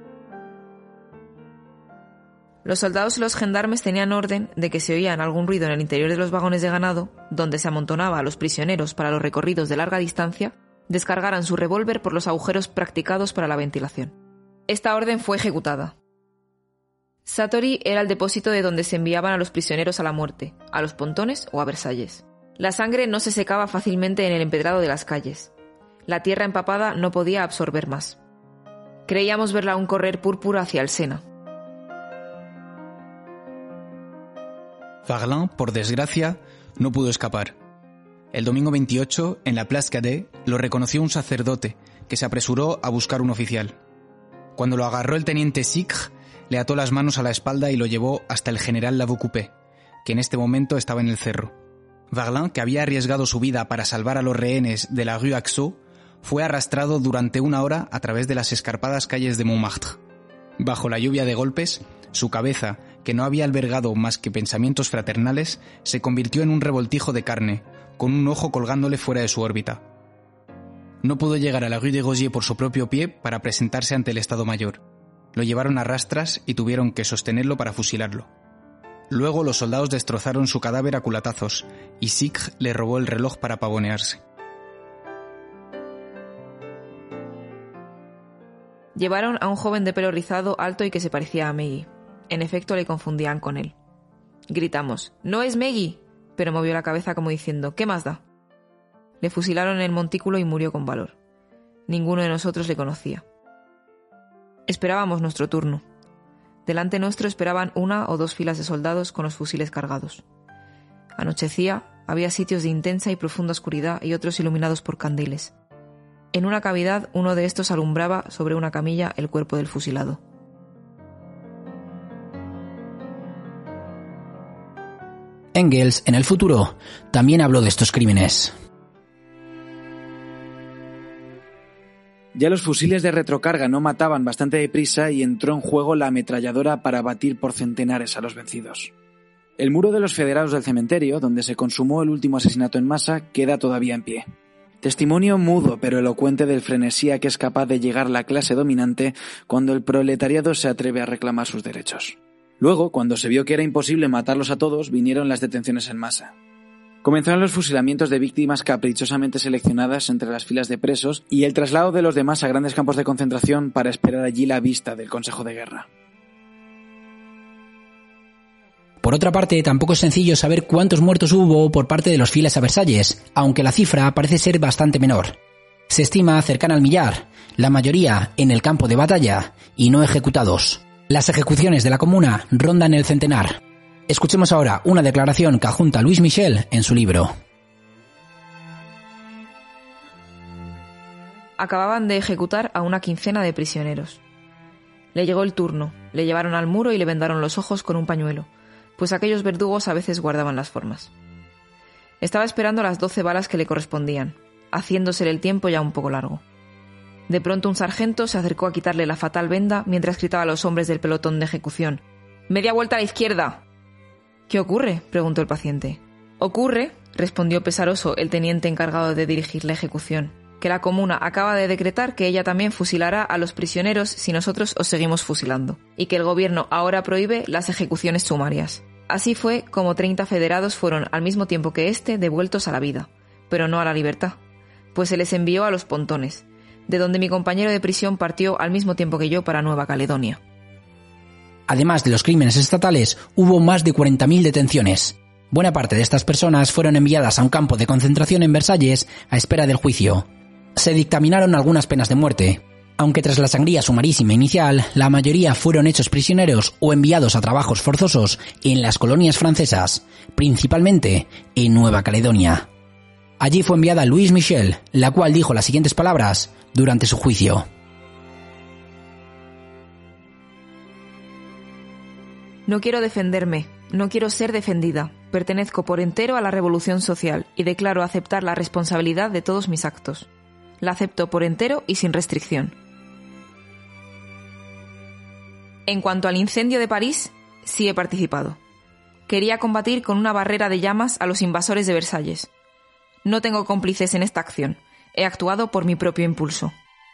Speaker 4: Los soldados y los gendarmes tenían orden de que si oían algún ruido en el interior de los vagones de ganado, donde se amontonaba a los prisioneros para los recorridos de larga distancia, descargaran su revólver por los agujeros practicados para la ventilación. Esta orden fue ejecutada. Satory era el depósito de donde se enviaban a los prisioneros a la muerte, a los pontones o a Versalles. La sangre no se secaba fácilmente en el empedrado de las calles. La tierra empapada no podía absorber más. Creíamos verla aún correr púrpura hacia el Sena.
Speaker 8: Varlin, por desgracia, no pudo escapar. El domingo veintiocho, en la Place Cadet, lo reconoció un sacerdote, que se apresuró a buscar un oficial. Cuando lo agarró el teniente Sigre, le ató las manos a la espalda y lo llevó hasta el general Lavaucoupé, que en este momento estaba en el cerro. Varlin, que había arriesgado su vida para salvar a los rehenes de la rue Axo, fue arrastrado durante una hora a través de las escarpadas calles de Montmartre. Bajo la lluvia de golpes, su cabeza, que no había albergado más que pensamientos fraternales, se convirtió en un revoltijo de carne, con un ojo colgándole fuera de su órbita. No pudo llegar a la rue de Rosier por su propio pie para presentarse ante el Estado Mayor. Lo llevaron a rastras y tuvieron que sostenerlo para fusilarlo. Luego los soldados destrozaron su cadáver a culatazos y Sigre le robó el reloj para pavonearse.
Speaker 4: Llevaron a un joven de pelo rizado, alto y que se parecía a Meggy. En efecto, le confundían con él. Gritamos, «¡No es Meggy!», pero movió la cabeza como diciendo, «¿Qué más da?». Le fusilaron en el montículo y murió con valor. Ninguno de nosotros le conocía. Esperábamos nuestro turno. Delante nuestro esperaban una o dos filas de soldados con los fusiles cargados. Anochecía, había sitios de intensa y profunda oscuridad y otros iluminados por candiles. En una cavidad, uno de estos alumbraba sobre una camilla el cuerpo del fusilado.
Speaker 1: Engels, en el futuro, también habló de estos crímenes.
Speaker 5: Ya los fusiles de retrocarga no mataban bastante deprisa y entró en juego la ametralladora para abatir por centenares a los vencidos. El muro de los federados del cementerio, donde se consumó el último asesinato en masa, queda todavía en pie. Testimonio mudo pero elocuente del frenesí a que es capaz de llegar la clase dominante cuando el proletariado se atreve a reclamar sus derechos. Luego, cuando se vio que era imposible matarlos a todos, vinieron las detenciones en masa. Comenzaron los fusilamientos de víctimas caprichosamente seleccionadas entre las filas de presos y el traslado de los demás a grandes campos de concentración para esperar allí la vista del Consejo de Guerra.
Speaker 1: Por otra parte, tampoco es sencillo saber cuántos muertos hubo por parte de los fieles a Versalles, aunque la cifra parece ser bastante menor. Se estima cercana al millar, la mayoría en el campo de batalla y no ejecutados. Las ejecuciones de la comuna rondan el centenar. Escuchemos ahora una declaración que adjunta Louis Michel en su libro.
Speaker 4: Acababan de ejecutar a una quincena de prisioneros. Le llegó el turno, le llevaron al muro y le vendaron los ojos con un pañuelo, pues aquellos verdugos a veces guardaban las formas. Estaba esperando las doce balas que le correspondían, haciéndosele el tiempo ya un poco largo. De pronto un sargento se acercó a quitarle la fatal venda mientras gritaba a los hombres del pelotón de ejecución: «¡Media vuelta a la izquierda!». «¿Qué ocurre?», preguntó el paciente. «Ocurre», respondió pesaroso el teniente encargado de dirigir la ejecución, «que la comuna acaba de decretar que ella también fusilará a los prisioneros si nosotros os seguimos fusilando, y que el gobierno ahora prohíbe las ejecuciones sumarias». Así fue como treinta federados fueron al mismo tiempo que éste devueltos a la vida, pero no a la libertad, pues se les envió a los pontones, de donde mi compañero de prisión partió al mismo tiempo que yo para Nueva Caledonia.
Speaker 1: Además de los crímenes estatales, hubo más de cuarenta mil detenciones. Buena parte de estas personas fueron enviadas a un campo de concentración en Versalles a espera del juicio. Se dictaminaron algunas penas de muerte, aunque tras la sangría sumarísima inicial, la mayoría fueron hechos prisioneros o enviados a trabajos forzosos en las colonias francesas, principalmente en Nueva Caledonia. Allí fue enviada Louise Michel, la cual dijo las siguientes palabras durante su juicio.
Speaker 4: No quiero defenderme, no quiero ser defendida. Pertenezco por entero a la revolución social y declaro aceptar la responsabilidad de todos mis actos. La acepto por entero y sin restricción. En cuanto al incendio de París, sí he participado. Quería combatir con una barrera de llamas a los invasores de Versalles. No tengo cómplices en esta acción. He actuado por mi propio impulso.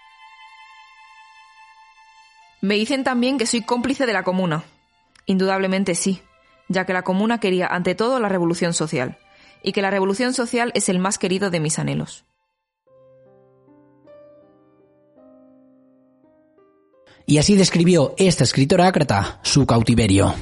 Speaker 4: Me dicen también que soy cómplice de la comuna. Indudablemente sí, ya que la comuna quería ante todo la revolución social, y que la revolución social es el más querido de mis anhelos.
Speaker 1: Y así describió esta escritora ácrata su cautiverio.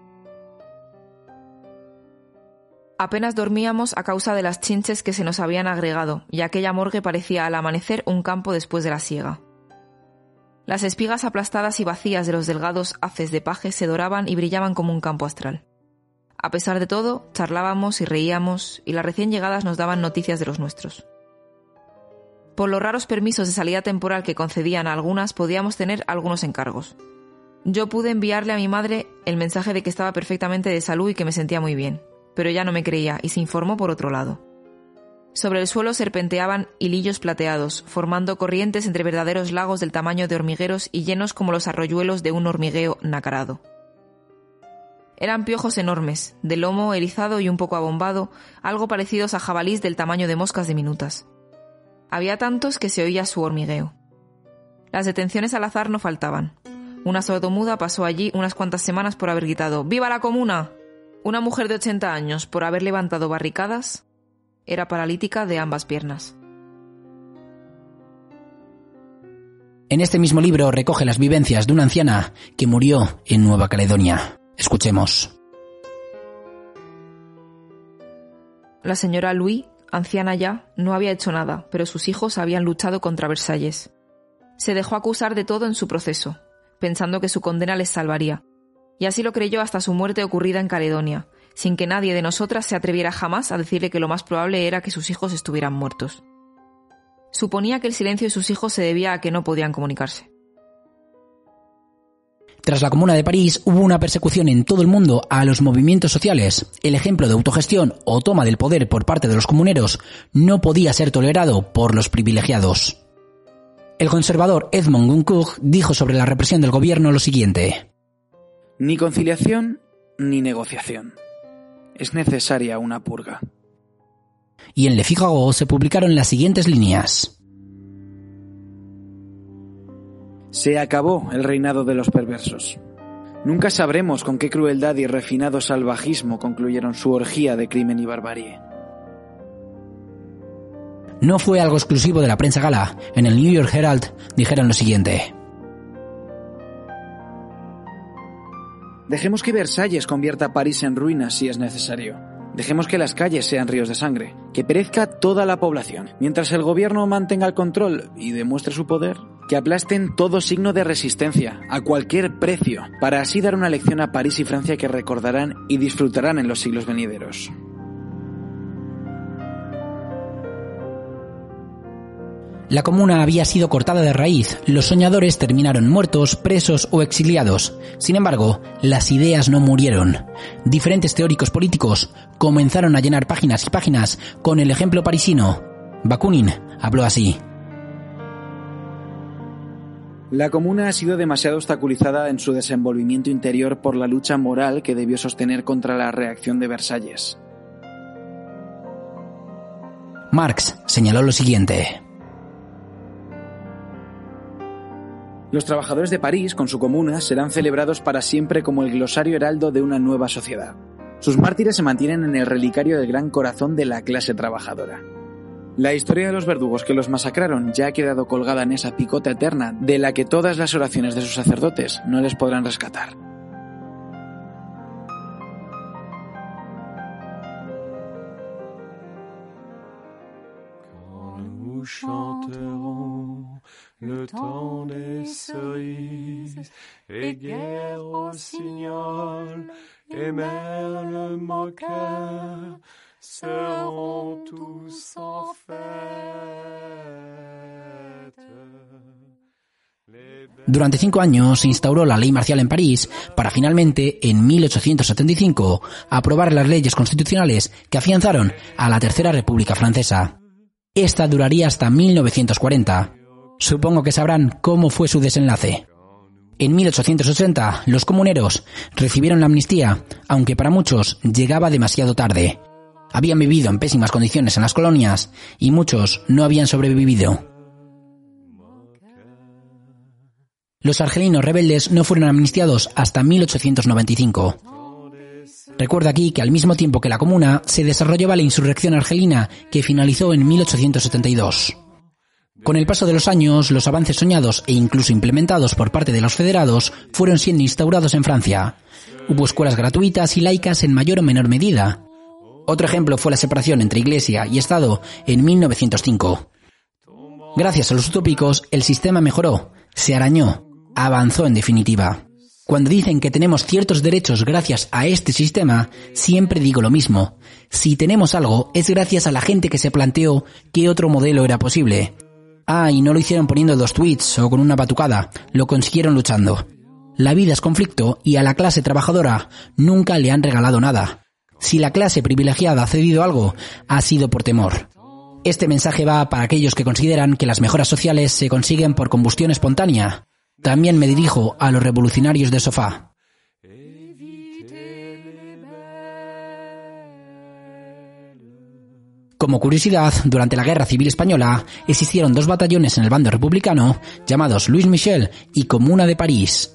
Speaker 4: Apenas dormíamos a causa de las chinches que se nos habían agregado, y aquella morgue parecía al amanecer un campo después de la siega. Las espigas aplastadas y vacías de los delgados haces de paje se doraban y brillaban como un campo astral. A pesar de todo, charlábamos y reíamos, y las recién llegadas nos daban noticias de los nuestros. Por los raros permisos de salida temporal que concedían a algunas, podíamos tener algunos encargos. Yo pude enviarle a mi madre el mensaje de que estaba perfectamente de salud y que me sentía muy bien, pero ella no me creía y se informó por otro lado. Sobre el suelo serpenteaban hilillos plateados, formando corrientes entre verdaderos lagos del tamaño de hormigueros y llenos como los arroyuelos de un hormigueo nacarado. Eran piojos enormes, de lomo erizado y un poco abombado, algo parecidos a jabalís del tamaño de moscas diminutas. Había tantos que se oía su hormigueo. Las detenciones al azar no faltaban. Una sordomuda pasó allí unas cuantas semanas por haber gritado «¡Viva la comuna!». Una mujer de ochenta años, por haber levantado barricadas, era paralítica de ambas piernas.
Speaker 1: En este mismo libro recoge las vivencias de una anciana que murió en Nueva Caledonia. Escuchemos.
Speaker 4: La señora Louis, anciana ya, no había hecho nada, pero sus hijos habían luchado contra Versalles. Se dejó acusar de todo en su proceso, pensando que su condena les salvaría, y así lo creyó hasta su muerte ocurrida en Caledonia, sin que nadie de nosotras se atreviera jamás a decirle que lo más probable era que sus hijos estuvieran muertos. Suponía que el silencio de sus hijos se debía a que no podían comunicarse.
Speaker 1: Tras la Comuna de París hubo una persecución en todo el mundo a los movimientos sociales. El ejemplo de autogestión o toma del poder por parte de los comuneros no podía ser tolerado por los privilegiados. El conservador Edmond Goncourt dijo sobre la represión del gobierno lo siguiente:
Speaker 5: Ni conciliación ni negociación. es necesaria una purga.
Speaker 1: Y en Le Figaro se publicaron las siguientes líneas.
Speaker 5: Se acabó el reinado de los perversos. Nunca sabremos con qué crueldad y refinado salvajismo concluyeron su orgía de crimen y barbarie.
Speaker 1: No fue algo exclusivo de la prensa gala. En el New York Herald dijeron lo siguiente.
Speaker 5: Dejemos que Versalles convierta a París en ruinas si es necesario. Dejemos que las calles sean ríos de sangre. Que perezca toda la población. Mientras el gobierno mantenga el control y demuestre su poder, que aplasten todo signo de resistencia, a cualquier precio, para así dar una lección a París y Francia que recordarán y disfrutarán en los siglos venideros.
Speaker 1: La comuna había sido cortada de raíz, los soñadores terminaron muertos, presos o exiliados. Sin embargo, las ideas no murieron. Diferentes teóricos políticos comenzaron a llenar páginas y páginas con el ejemplo parisino. Bakunin habló así.
Speaker 5: La comuna ha sido demasiado obstaculizada en su desenvolvimiento interior por la lucha moral que debió sostener contra la reacción de Versalles.
Speaker 1: Marx señaló lo siguiente.
Speaker 5: Los trabajadores de París, con su comuna, serán celebrados para siempre como el glosario heraldo de una nueva sociedad. Sus mártires se mantienen en el relicario del gran corazón de la clase trabajadora. La historia de los verdugos que los masacraron ya ha quedado colgada en esa picota eterna de la que todas las oraciones de sus sacerdotes no les podrán rescatar.
Speaker 9: Le temps des cerises, et guerre rossignol, et merle moqueur, seront tous en fête.
Speaker 1: Durante cinco años se instauró la ley marcial en París para finalmente, en mil ochocientos setenta y cinco, aprobar las leyes constitucionales que afianzaron a la Tercera República Francesa. Esta duraría hasta mil novecientos cuarenta. Supongo que sabrán cómo fue su desenlace. En mil ochocientos ochenta, los comuneros recibieron la amnistía, aunque para muchos llegaba demasiado tarde. Habían vivido en pésimas condiciones en las colonias y muchos no habían sobrevivido. Los argelinos rebeldes no fueron amnistiados hasta mil ochocientos noventa y cinco. Recuerda aquí que al mismo tiempo que la comuna se desarrollaba la insurrección argelina que finalizó en mil ochocientos setenta y dos. Con el paso de los años, los avances soñados e incluso implementados por parte de los federados fueron siendo instaurados en Francia. Hubo escuelas gratuitas y laicas en mayor o menor medida. Otro ejemplo fue la separación entre Iglesia y Estado en mil novecientos cinco. Gracias a los utópicos, el sistema mejoró, se arañó, avanzó en definitiva. Cuando dicen que tenemos ciertos derechos gracias a este sistema, siempre digo lo mismo. Si tenemos algo, es gracias a la gente que se planteó que otro modelo era posible. Ah, y no lo hicieron poniendo dos tweets o con una batucada, lo consiguieron luchando. La vida es conflicto y a la clase trabajadora nunca le han regalado nada. Si la clase privilegiada ha cedido algo, ha sido por temor. Este mensaje va para aquellos que consideran que las mejoras sociales se consiguen por combustión espontánea. También me dirijo a los revolucionarios de sofá. Como curiosidad, durante la Guerra Civil Española existieron dos batallones en el bando republicano llamados Louis Michel y Comuna de París.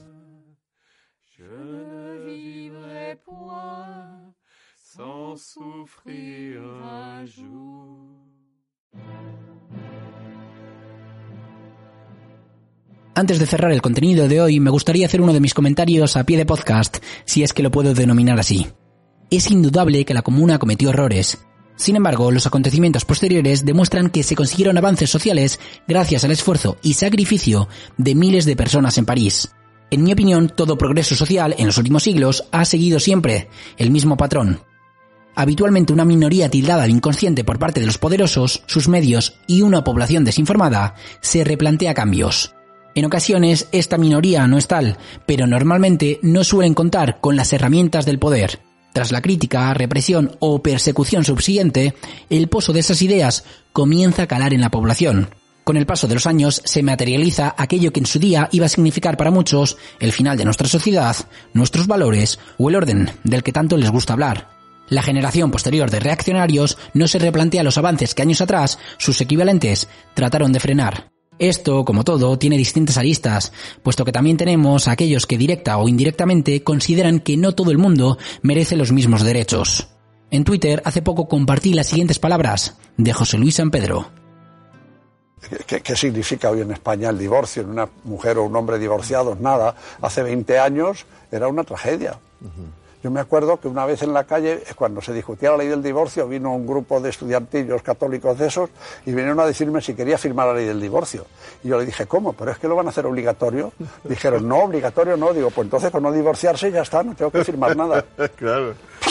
Speaker 1: Antes de cerrar el contenido de hoy, me gustaría hacer uno de mis comentarios a pie de podcast, si es que lo puedo denominar así. Es indudable que la comuna cometió errores. Sin embargo, los acontecimientos posteriores demuestran que se consiguieron avances sociales gracias al esfuerzo y sacrificio de miles de personas en París. En mi opinión, todo progreso social en los últimos siglos ha seguido siempre el mismo patrón. Habitualmente una minoría tildada al inconsciente por parte de los poderosos, sus medios y una población desinformada se replantea cambios. En ocasiones esta minoría no es tal, pero normalmente no suelen contar con las herramientas del poder. Tras la crítica, represión o persecución subsiguiente, el pozo de esas ideas comienza a calar en la población. Con el paso de los años se materializa aquello que en su día iba a significar para muchos el final de nuestra sociedad, nuestros valores o el orden del que tanto les gusta hablar. La generación posterior de reaccionarios no se replantea los avances que años atrás sus equivalentes trataron de frenar. Esto, como todo, tiene distintas aristas, puesto que también tenemos a aquellos que directa o indirectamente consideran que no todo el mundo merece los mismos derechos. En Twitter hace poco compartí las siguientes palabras de José Luis San Pedro.
Speaker 10: ¿Qué, ¿Qué significa hoy en España el divorcio? En una mujer o un hombre divorciados, nada. Hace veinte años era una tragedia. Uh-huh. Yo me acuerdo que una vez en la calle, cuando se discutía la ley del divorcio, vino un grupo de estudiantillos católicos de esos y vinieron a decirme si quería firmar la ley del divorcio. Y yo le dije, ¿cómo? ¿Pero es que lo van a hacer obligatorio? Dijeron, no, obligatorio no. Digo, pues entonces con no divorciarse ya está, no tengo que firmar nada.
Speaker 11: Claro.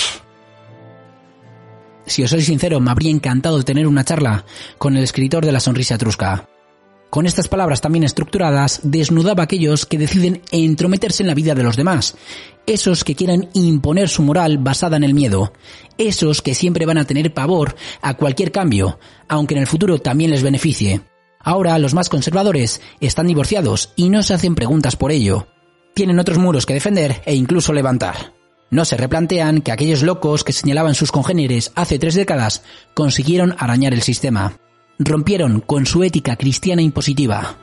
Speaker 1: Si os soy sincero, me habría encantado tener una charla con el escritor de La sonrisa etrusca. Con estas palabras también estructuradas, desnudaba a aquellos que deciden entrometerse en la vida de los demás, esos que quieren imponer su moral basada en el miedo, esos que siempre van a tener pavor a cualquier cambio, aunque en el futuro también les beneficie. Ahora los más conservadores están divorciados y no se hacen preguntas por ello. Tienen otros muros que defender e incluso levantar. No se replantean que aquellos locos que señalaban sus congéneres hace tres décadas consiguieron arañar el sistema. Rompieron con su ética cristiana impositiva.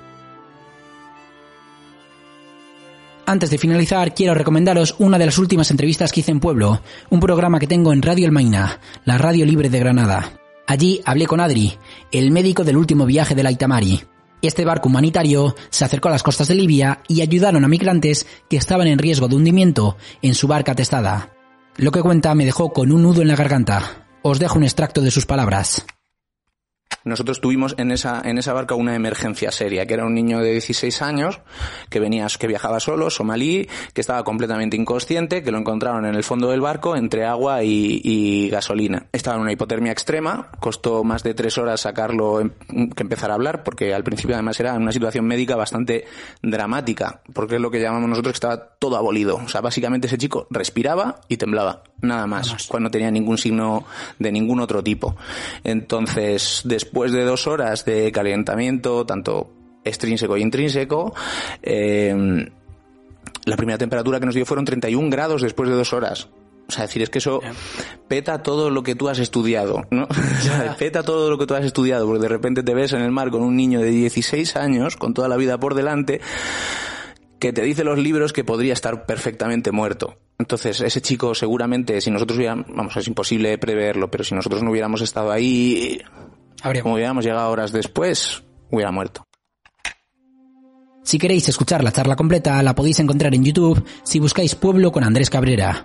Speaker 1: Antes de finalizar, quiero recomendaros una de las últimas entrevistas que hice en Pueblo, un programa que tengo en Radio El Maina, la radio libre de Granada. Allí hablé con Adri, el médico del último viaje del Aita Mari. Este barco humanitario se acercó a las costas de Libia y ayudaron a migrantes que estaban en riesgo de hundimiento en su barca atestada. Lo que cuenta me dejó con un nudo en la garganta. Os dejo un extracto de sus palabras.
Speaker 12: Nosotros tuvimos en esa en esa barca una emergencia seria, que era un niño de dieciséis años que venía que viajaba solo, somalí, que estaba completamente inconsciente, que lo encontraron en el fondo del barco entre agua y, y gasolina. Estaba en una hipotermia extrema, costó más de tres horas sacarlo, que empezar a hablar, porque al principio además era una situación médica bastante dramática, porque es lo que llamamos nosotros que estaba todo abolido. O sea, básicamente ese chico respiraba y temblaba, nada más, nada más. Cuando no tenía ningún signo de ningún otro tipo. Entonces, después Después de dos horas de calentamiento, tanto extrínseco e intrínseco, eh, la primera temperatura que nos dio fueron treinta y un grados después de dos horas. O sea, decir, es que eso peta todo lo que tú has estudiado, ¿no? O sea, peta todo lo que tú has estudiado, porque de repente te ves en el mar con un niño de dieciséis años, con toda la vida por delante, que te dice los libros que podría estar perfectamente muerto. Entonces, ese chico seguramente, si nosotros hubiéramos, vamos, es imposible preverlo, pero si nosotros no hubiéramos estado ahí, Habría... como hubiéramos llegado horas después, hubiera muerto.
Speaker 1: Si queréis escuchar la charla completa, la podéis encontrar en YouTube si buscáis Pueblo con Andrés Cabrera.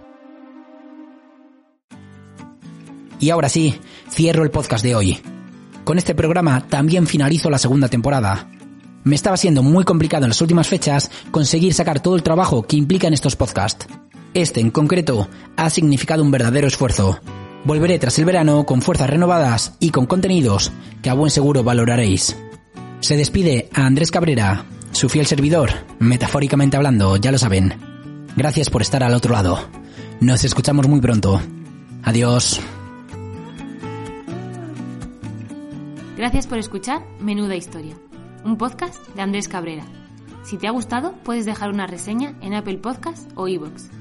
Speaker 1: Y ahora sí, cierro el podcast de hoy. Con este programa también finalizo la segunda temporada. Me estaba siendo muy complicado en las últimas fechas conseguir sacar todo el trabajo que implican estos podcasts. Este, en concreto, ha significado un verdadero esfuerzo. Volveré tras el verano con fuerzas renovadas y con contenidos que a buen seguro valoraréis. Se despide a Andrés Cabrera, su fiel servidor, metafóricamente hablando, ya lo saben. Gracias por estar al otro lado. Nos escuchamos muy pronto. Adiós.
Speaker 13: Gracias por escuchar Menuda Historia, un podcast de Andrés Cabrera. Si te ha gustado, puedes dejar una reseña en Apple Podcasts o iVoox.